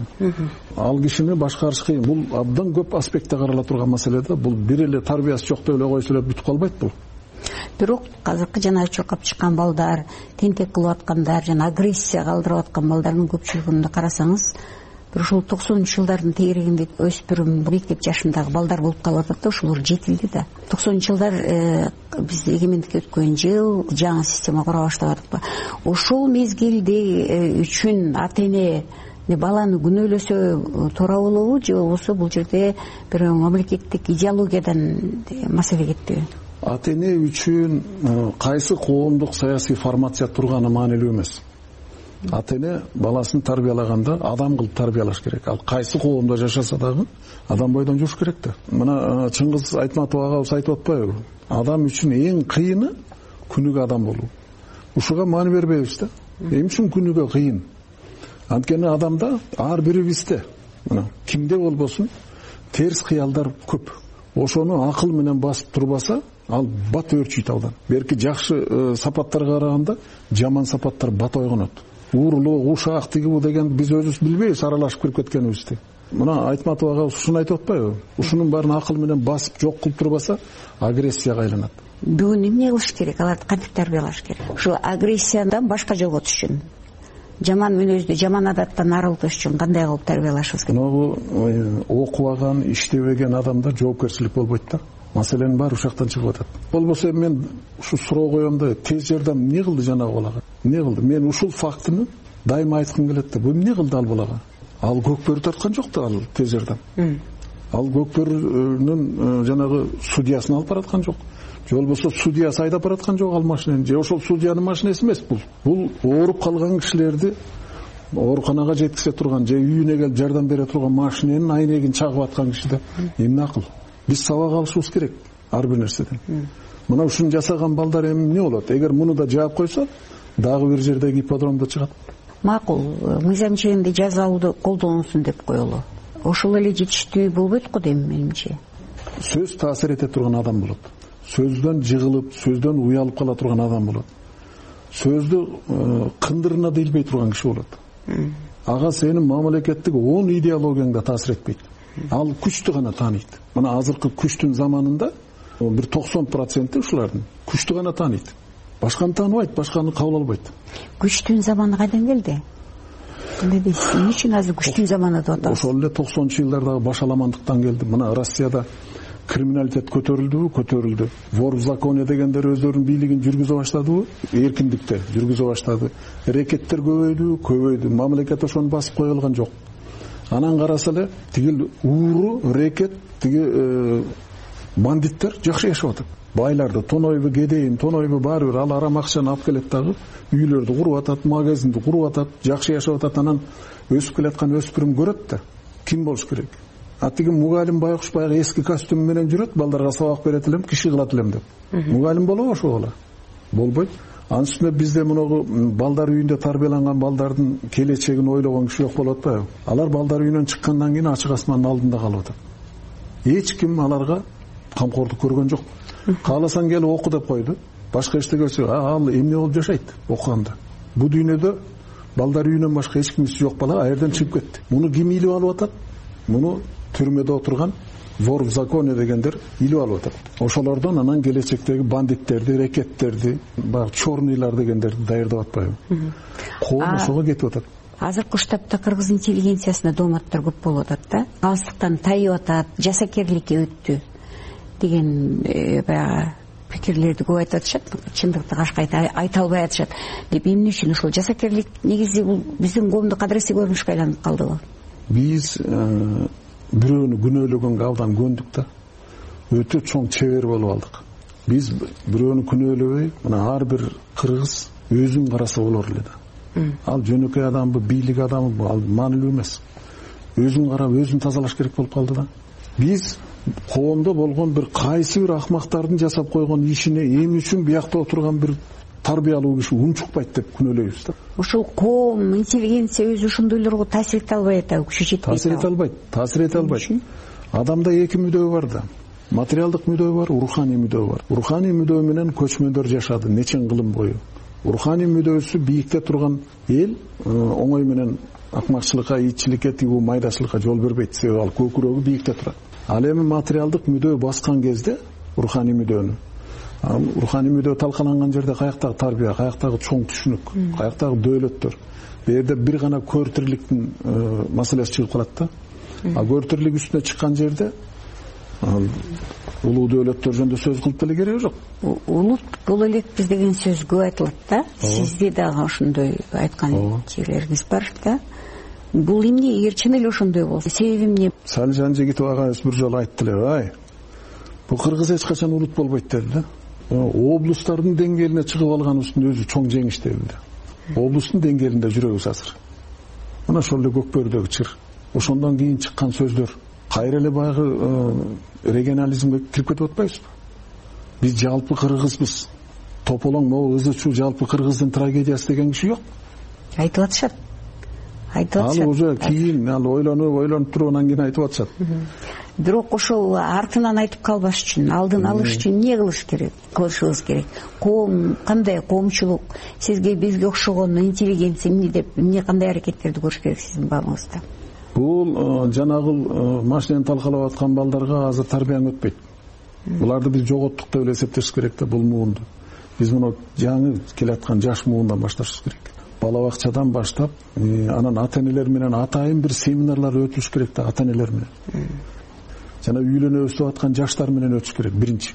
Speaker 13: Ал кишини башкарыш кыйын. Бул абдан көп аспектте карала турган маселе да. Бул бир эле тарбиясы жок деп эле койсо эле бүтүп калбайт бул.
Speaker 12: Бирок азыркы жана чуркап чыккан балдар, тентек кылып аткандар, жана агрессия калтырып аткан балдардын көпчүлүгүндө карасаңыз, бир ушул токсонунчу жылдардын тегерегинде өспүрүм, мектеп жашындагы балдар болуп калып атат да, ошолор жетилди да. токсонунчу жылдар биз эгемендикке өткөн жыл жаңы система кура баштадыкпы. Ошол мезгилде үчүн ата эне баланы күнөөлөсө туура болобу, же болбосо бул жерде бир мамлекеттик идеологиядан маселе кетпеби?
Speaker 13: Ата эне үчүн кайсы коомдук саясий формация турганы маанилүү эмес. Ата эне баласын тарбиялаганда адам кылып тарбиялаш керек. Ал кайсы коомдо жашаса дагы адам бойдон жүрүш керек да. Мына Чыңгыз Айтматов агабыз айтып атпайбы? Адам үчүн эң кыйыны күнүгө адам болуу. Ушуга маани бербейбиз да. Эмне үчүн күнүгө кыйын? Анткени адамда ар бирибизде, мына кимде болбосун терс кыялдар көп. Ошону акыл менен басып турбаса, ал бат өрчүйт абдан. Берки жакшы сапаттарга караганда жаман сапаттар бат ойгонот. Уурулуу, ушак тигибу деген биз өзүбүз билбейбиз аралашып кирип кеткенибизди. Мына Айтматов агабыз ушуну айтып атпайбы? Ушунун баарын акыл менен басып жок кылып турбаса, агрессияга айланат.
Speaker 12: Бүгүн эмне кылыш керек? Аларды кантип тарбиялаш керек? Ушу агрессиядан башка жоготуш үчүн, жаман мүнөздү, жаман адаттан арылтыш үчүн кандай кылып тарбиялашыбыз керек?
Speaker 13: Могу окубаган, иштебеген адамда жоопкерчилик болбойт да. Маселенин баары ушактан чыгып атат. Болбосо мен ушу суроо коем да, тез жардам эмне кылды жанагы балага? Эмне кылды? Мен ушул фактыны дайыма айткым келет да. Бул эмне кылды ал балага? Ал көкбөрү тарткан жок да, ал тез жардам. Ал көкбөрүнүн жанагы судьясын алып бараткан жок. Же болбосо судьясы айдап бараткан жок ал машинени. Же ошол судьянын машинеси эмес бул. Бул ооруп калган кишилерди ооруканага жеткизе турган, же үйүнө келип жардам бере турган машиненин айнегин чагып аткан киши да. Эмне акыл? Биз сабак алышыбыз керек ар бир нерседен. Мына ушуну жасаган балдар эмне болот? Эгер муну да жаап койсо, дагы бир жердеги ипподромдо чыгат.
Speaker 12: Макул, мыйзам чегинде жазалууду колдонулсун деп коелу. Ошол эле жетиштүү болбойт го дейм менимче.
Speaker 13: Сөз таасир эте турган адам болот. Сөздөн жыгылып, сөздөн уялып кала турган адам болот. Сөздү кындырына да илбей турган киши болот. Ага сенин мамлекеттик он идеологияңда таасир этпейт. Ал күчтү гана тааныйт. Мына азыркы күчтүн заманында бир токсон проценти ушулардын күчтү гана тааныйт. Башканы тааныбайт, башканы кабыл албайт.
Speaker 12: Күчтүн заманы кайдан келди? Эмне дейсиз? Эмне үчүн азыр күчтүн заманы деп атабыз?
Speaker 13: Ошол эле токсонунчу жылдардагы башаламандыктан келди. Мына Россияда криминалитет көтөрүлдүбү? Көтөрүлдү. Вор в законе дегендер өздөрүнүн бийлигин жүргүзө баштадыбы? Эркиндикте жүргүзө баштады. Рекеттер көбөйдү, көбөйдү. Мамлекет ошону басып кое алган жок. Анан караса эле тигил ууру, рекет, тиги бандиттер жакшы жашап атат. Байларды тонойбу, кедейин, тонойбу баары бир ал арам акчаны алып келет дагы, үйлөрдү куруп атат, магазинди куруп атат, жакшы жашап атат. Анан өсүп келаткан өспүрүм көрөт да. Ким болуш керек? А тиги мугалим байкуш баягы эски костюм менен жүрөт, балдарга сабак берет элем, киши кылат элем деп. Мугалим болобу ошол бала? Болбойт. Анын үстүнө бизде мунагу балдар үйүндө тарбияланган балдардын келечегин ойлогон киши жок болуп атпайбы? Алар балдар үйүнөн чыккандан кийин ачык асмандын алдында калып атат. Эч ким аларга камкордук көргөн жок. Кааласаң келип оку деп койду. Башка иште көрсө, ал эмне болуп жашайт окуганда? Бу дүйнөдө балдар үйүнөн башка эч кимиси жок бала а жерден чыгып кетти. Муну ким илип алып атат? Муну түрмөдө отурган вор в законе дегендер илип алып атат. Ошолордон анан келечектеги бандиттерди, рекеттерди, баягы чорныйлар дегендерди даярдап атпайбы? Коом ошого кетип атат.
Speaker 12: Азыркы штабта кыргыз интеллигенциясына дооматтар көп болуп атат да. Алыстыктан тайып атат, жасакерликке өттү деген баягы пикирлерди көп айтып атышат. Чындыкты кашка айта албай атышат. Деп эмне үчүн ушул жасакерлик негизи бул биздин коомдук кадыресий көрүнүшкө айланып калдыбы?
Speaker 13: Биз бирөөнү күнөөлөгөнгө абдан көндүк да. Өтө чоң чебер болуп алдык. Биз бирөөнү күнөөлөбөй, мына ар бир кыргыз өзүн караса болор эле да. ал жөнөкөй адамбы, бийлик адамбы, ал маанилүү эмес. Өзүн карап, өзүн тазалаш керек болуп калды да. Биз коомдо болгон бир кайсы бир акмактардын жасап койгон ишине эмне үчүн биякта отурган бир тарбиялуу киши унчукпайт деп күнөөлөйбүз да.
Speaker 12: Ушул коом интеллигенция өзү ошондойлорго таасир эте албайт, күчү жетпейт.
Speaker 13: Таасир эте албайт, таасир эте албайт. Адамда эки мүдөө бар да. Материалдык мүдөө бар, руханий мүдөө бар. Руханий мүдөө менен көчмөндөр жашады нечен кылым бою. Руханий мүдөөсү бийикте турган эл оңой менен акмакчылыкка, итчиликке, тигүү майдачылыкка жол бербейт. Себеби ал көкүрөгү бийикте турат. Ал эми материалдык мүдөө баскан кезде руханий мүдөнү, руханий мүдөө талкаланган жерде каяктагы тарбия, каяктагы чоң түшүнүк, каяктагы дөөлөттөр. Бу жерде бир гана көртүрлүктүн маселеси чыгып калат да. А көртүрлүк үстүнө чыккан жерде улуу дөөлөттөр жөнүндө сөз кылып деле кереги жок.
Speaker 12: Улут боло элекпиз деген сөз көп айтылат да. Сизде дагы ошондой айткан жерлериңиз бар да. Бул эмне, эгер чын эле ошондой болсо, себеби эмне?
Speaker 13: Салижан Жигитов агайыбыз бир жолу айтты эле, ай, бул кыргыз эч качан улут болбойт деди да. Облустардын деңгээлине чыгып алганыбыздын өзү чоң жеңиш деди да. Облустун деңгээлинде жүрөбүз азыр. Мына ошол эле көкбөрүдөгү чыр. Ошондон кийин чыккан сөздөр кайра эле баягы регионализмге кирип кетип атпайбызбы? Биз жалпы кыргызбыз. Тополоң могу ызычуу жалпы кыргыздын трагедиясы деген киши жок.
Speaker 12: Айтып атышат. Айтып атышат.
Speaker 13: Ал уже кийин, ал ойлонуп, ойлонуп туруп анан кийин айтып атышат.
Speaker 12: Бирок ошол артынан айтып калбаш үчүн, алдын алыш үчүн эмне кылыш керек? Кылышыбыз керек. Коом кандай коомчулук, сизге бизге окшогон интеллигенция эмне деп, эмне кандай аракеттерди көрүш керек сиздин бабыңызда?
Speaker 13: Бул жанагыл машинени талкалап аткан балдарга азыр тарбияң өтпөйт. Буларды биз жоготтук деп эле эсептешибиз керек да, бул муунду. Биз муну жаңы келаткан жаш муундан башташыбыз керек. Бала бакчадан баштап, анан ата-энелер менен атайын бир семинарлар өтүш керек да, ата-энелер менен. Жана үйлөнүп өсүп аткан жаштар менен өтүш керек биринчи.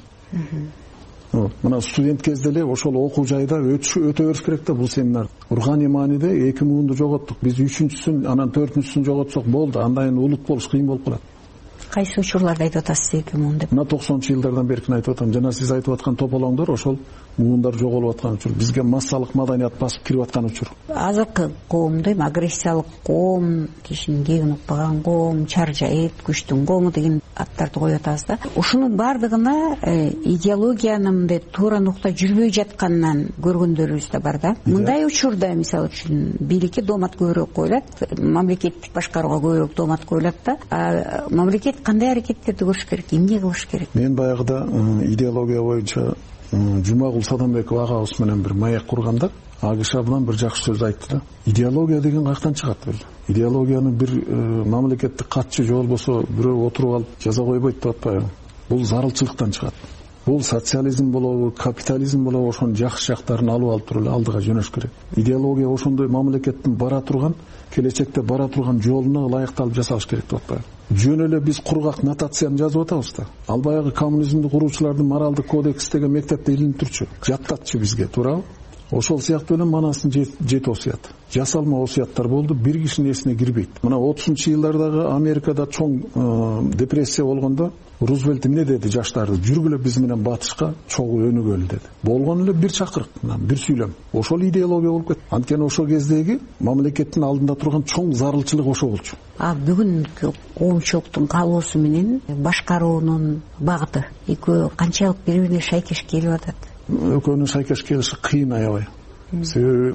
Speaker 13: Мына студент кезде эле ошол окуу жайда өтө бериш керек да бул семинар. Руханий мааниде эки муунду жоготтук. Биз үчүнчүсүн, анан төртүнчүсүн жоготсок болду. Андан кийин улут болуш кыйын болуп калат.
Speaker 12: Кайсы учурларда айтып атасыз эки муун деп?
Speaker 13: Мына токсонунчу жылдардан беркин айтып атам. Жана сиз айтып аткан тополоңдор ошол муундар жоголуп аткан учур. Бизге массалык маданият басып кирип аткан учур.
Speaker 12: Азыркы коомдо эми агрессиялык коом, кишинин кегин укпаган коом, чаржайыт, күчтүн коому деген аттарды коюп атабыз да. Ушунун баардыгына идеологиянын мындай туура нукта жүрбөй жатканынан көргөндөрүбүз да бар да. Мындай учурда мисалы үчүн бийликке доомат көбүрөөк коюлат, мамлекеттик башкарууга көбүрөөк доомат коюлат да. Мамлекет кандай аракеттерди көрүш керек, эмне кылыш керек?
Speaker 13: Мен баягыда идеология боюнча Жумагул Садамбеков агабыз менен бир маяк курганда, ал киши абдан бир жакшы сөз айтты да. Идеология деген каяктан чыгат? Идеологияны бир мамлекеттик катчы же болбосо бирөө отуруп алып жаза койбойт деп атпайбы? Бул зарылчылыктан чыгат. Бул социализм болобу, капитализм болобу, ошонун жакшы жактарын алып алып туруп эле алдыга жөнөш керек. Идеология ошондой мамлекеттин бара турган, келечекте бара турган жолуна ылайыкталып жасалыш керек деп атпайбы? Жөн эле биз кургак нотацияны жазып атабыз да. Ал баягы коммунизмди куруучулардын моралдык кодекс деген мектепте илинип турчу. Жаттатчу бизге, туурабы? Ошол сыяктуу эле манастын жети осуят. Жасалма осуяттар болду, бир кишинин эсине кирбейт. Мына отузунчу жылдардагы Америкада чоң депрессия болгондо Рузвельт эмне деди жаштарды? Жүргүлө биз менен батышка чогуу өнүгөлү деди. Болгон эле бир чакырык, бир сүйлөм. Ошол идеология болуп кетти. Анткени ошол кездеги мамлекеттин алдында турган чоң зарылчылык ошо болчу.
Speaker 12: А бүгүнкү коомчулуктун каалоосу менен башкаруунун багыты экөө канчалык бири-бирине шайкеш келип атат?
Speaker 13: Экөөнүн шайкеш келиши кыйын аябай. Себеби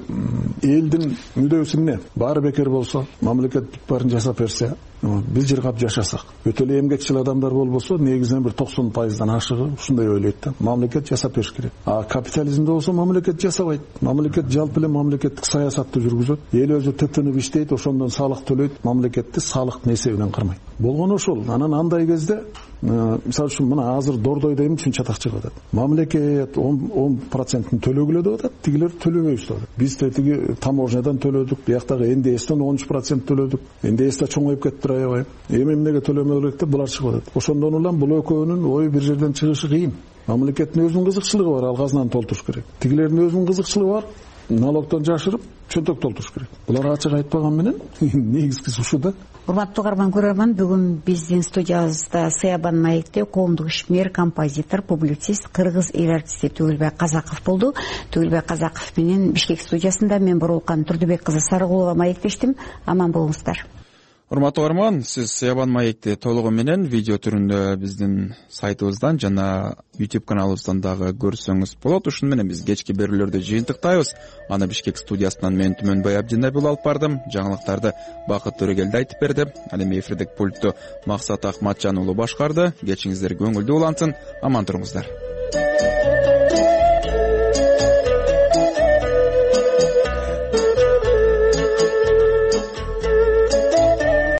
Speaker 13: элдин мүдөөсү эмне? Баары бекер болсо, мамлекет бүт баарын жасап берсе, биз жыргап жашасак. Өтө эле эмгекчил адамдар болбосо, негизинен бир токсон пайыздан ашыгы ушундай ойлойт да. Мамлекет жасап бериш керек. А капитализмде болсо мамлекет жасабайт. Мамлекет жалпы эле мамлекеттик саясатты жүргүзөт. Эл өзү тыптынып иштейт, ошондон салык төлөйт, мамлекетти салыктын эсебинен кармайт. Болгон ошол. Анан андай кезде мисалы үчүн мына азыр Дордойдо эмне үчүн чатак чыгып атат? Мамлекет он процентин төлөгүлө деп атат, тигилер төлөбөйбүз деп атат. Биз тетиги таможнядан төлөдүк, бияктагы эн дэ эстен он үч процент төлөдүк. эн дэ эс да чоңоюп кетти аябай. Эми эмнеге төлөмөй элек деп булар чыгып атат. Ошондон улам бул экөөнүн ою бир жерден чыгышы кыйын. Мамлекеттин өзүнүн кызыкчылыгы бар, ал казнаны толтуруш керек. Тигилердин өзүнүн кызыкчылыгы бар, налогтон жашырып чөнтөк толтуруш керек. Булар ачык айтпаган менен негизгиси ушул да.
Speaker 12: Урматтуу угарман көрөрман, бүгүн биздин студиябызда Сыябан маекте коомдук ишмер, композитор, публицист, кыргыз эл артисти Түгүлбай Казаков болду. Түгүлбай Казаков менен Бишкек студиясында мен Бурулкан Турдубек кызы Сарыгулова маектештим. Аман болуңуздар.
Speaker 1: Урматтуу угарман, сиз Сыябан маекти толугу менен видео түрүндө биздин сайтыбыздан жана YouTube каналыбыздан дагы көрсөңүз болот. Ушуну менен биз кечки берүүлөрдү жыйынтыктайбыз. Аны Бишкек студиясынан мен Түмөнбай Абдинабил алып бардым. Жаңылыктарды Бакыт Төрөгелди айтып берди. Ал эми эфирдик пультту Максат Акматжан уулу башкарды. Кечиңиздер көңүлдүү улансын. Аман туруңуздар.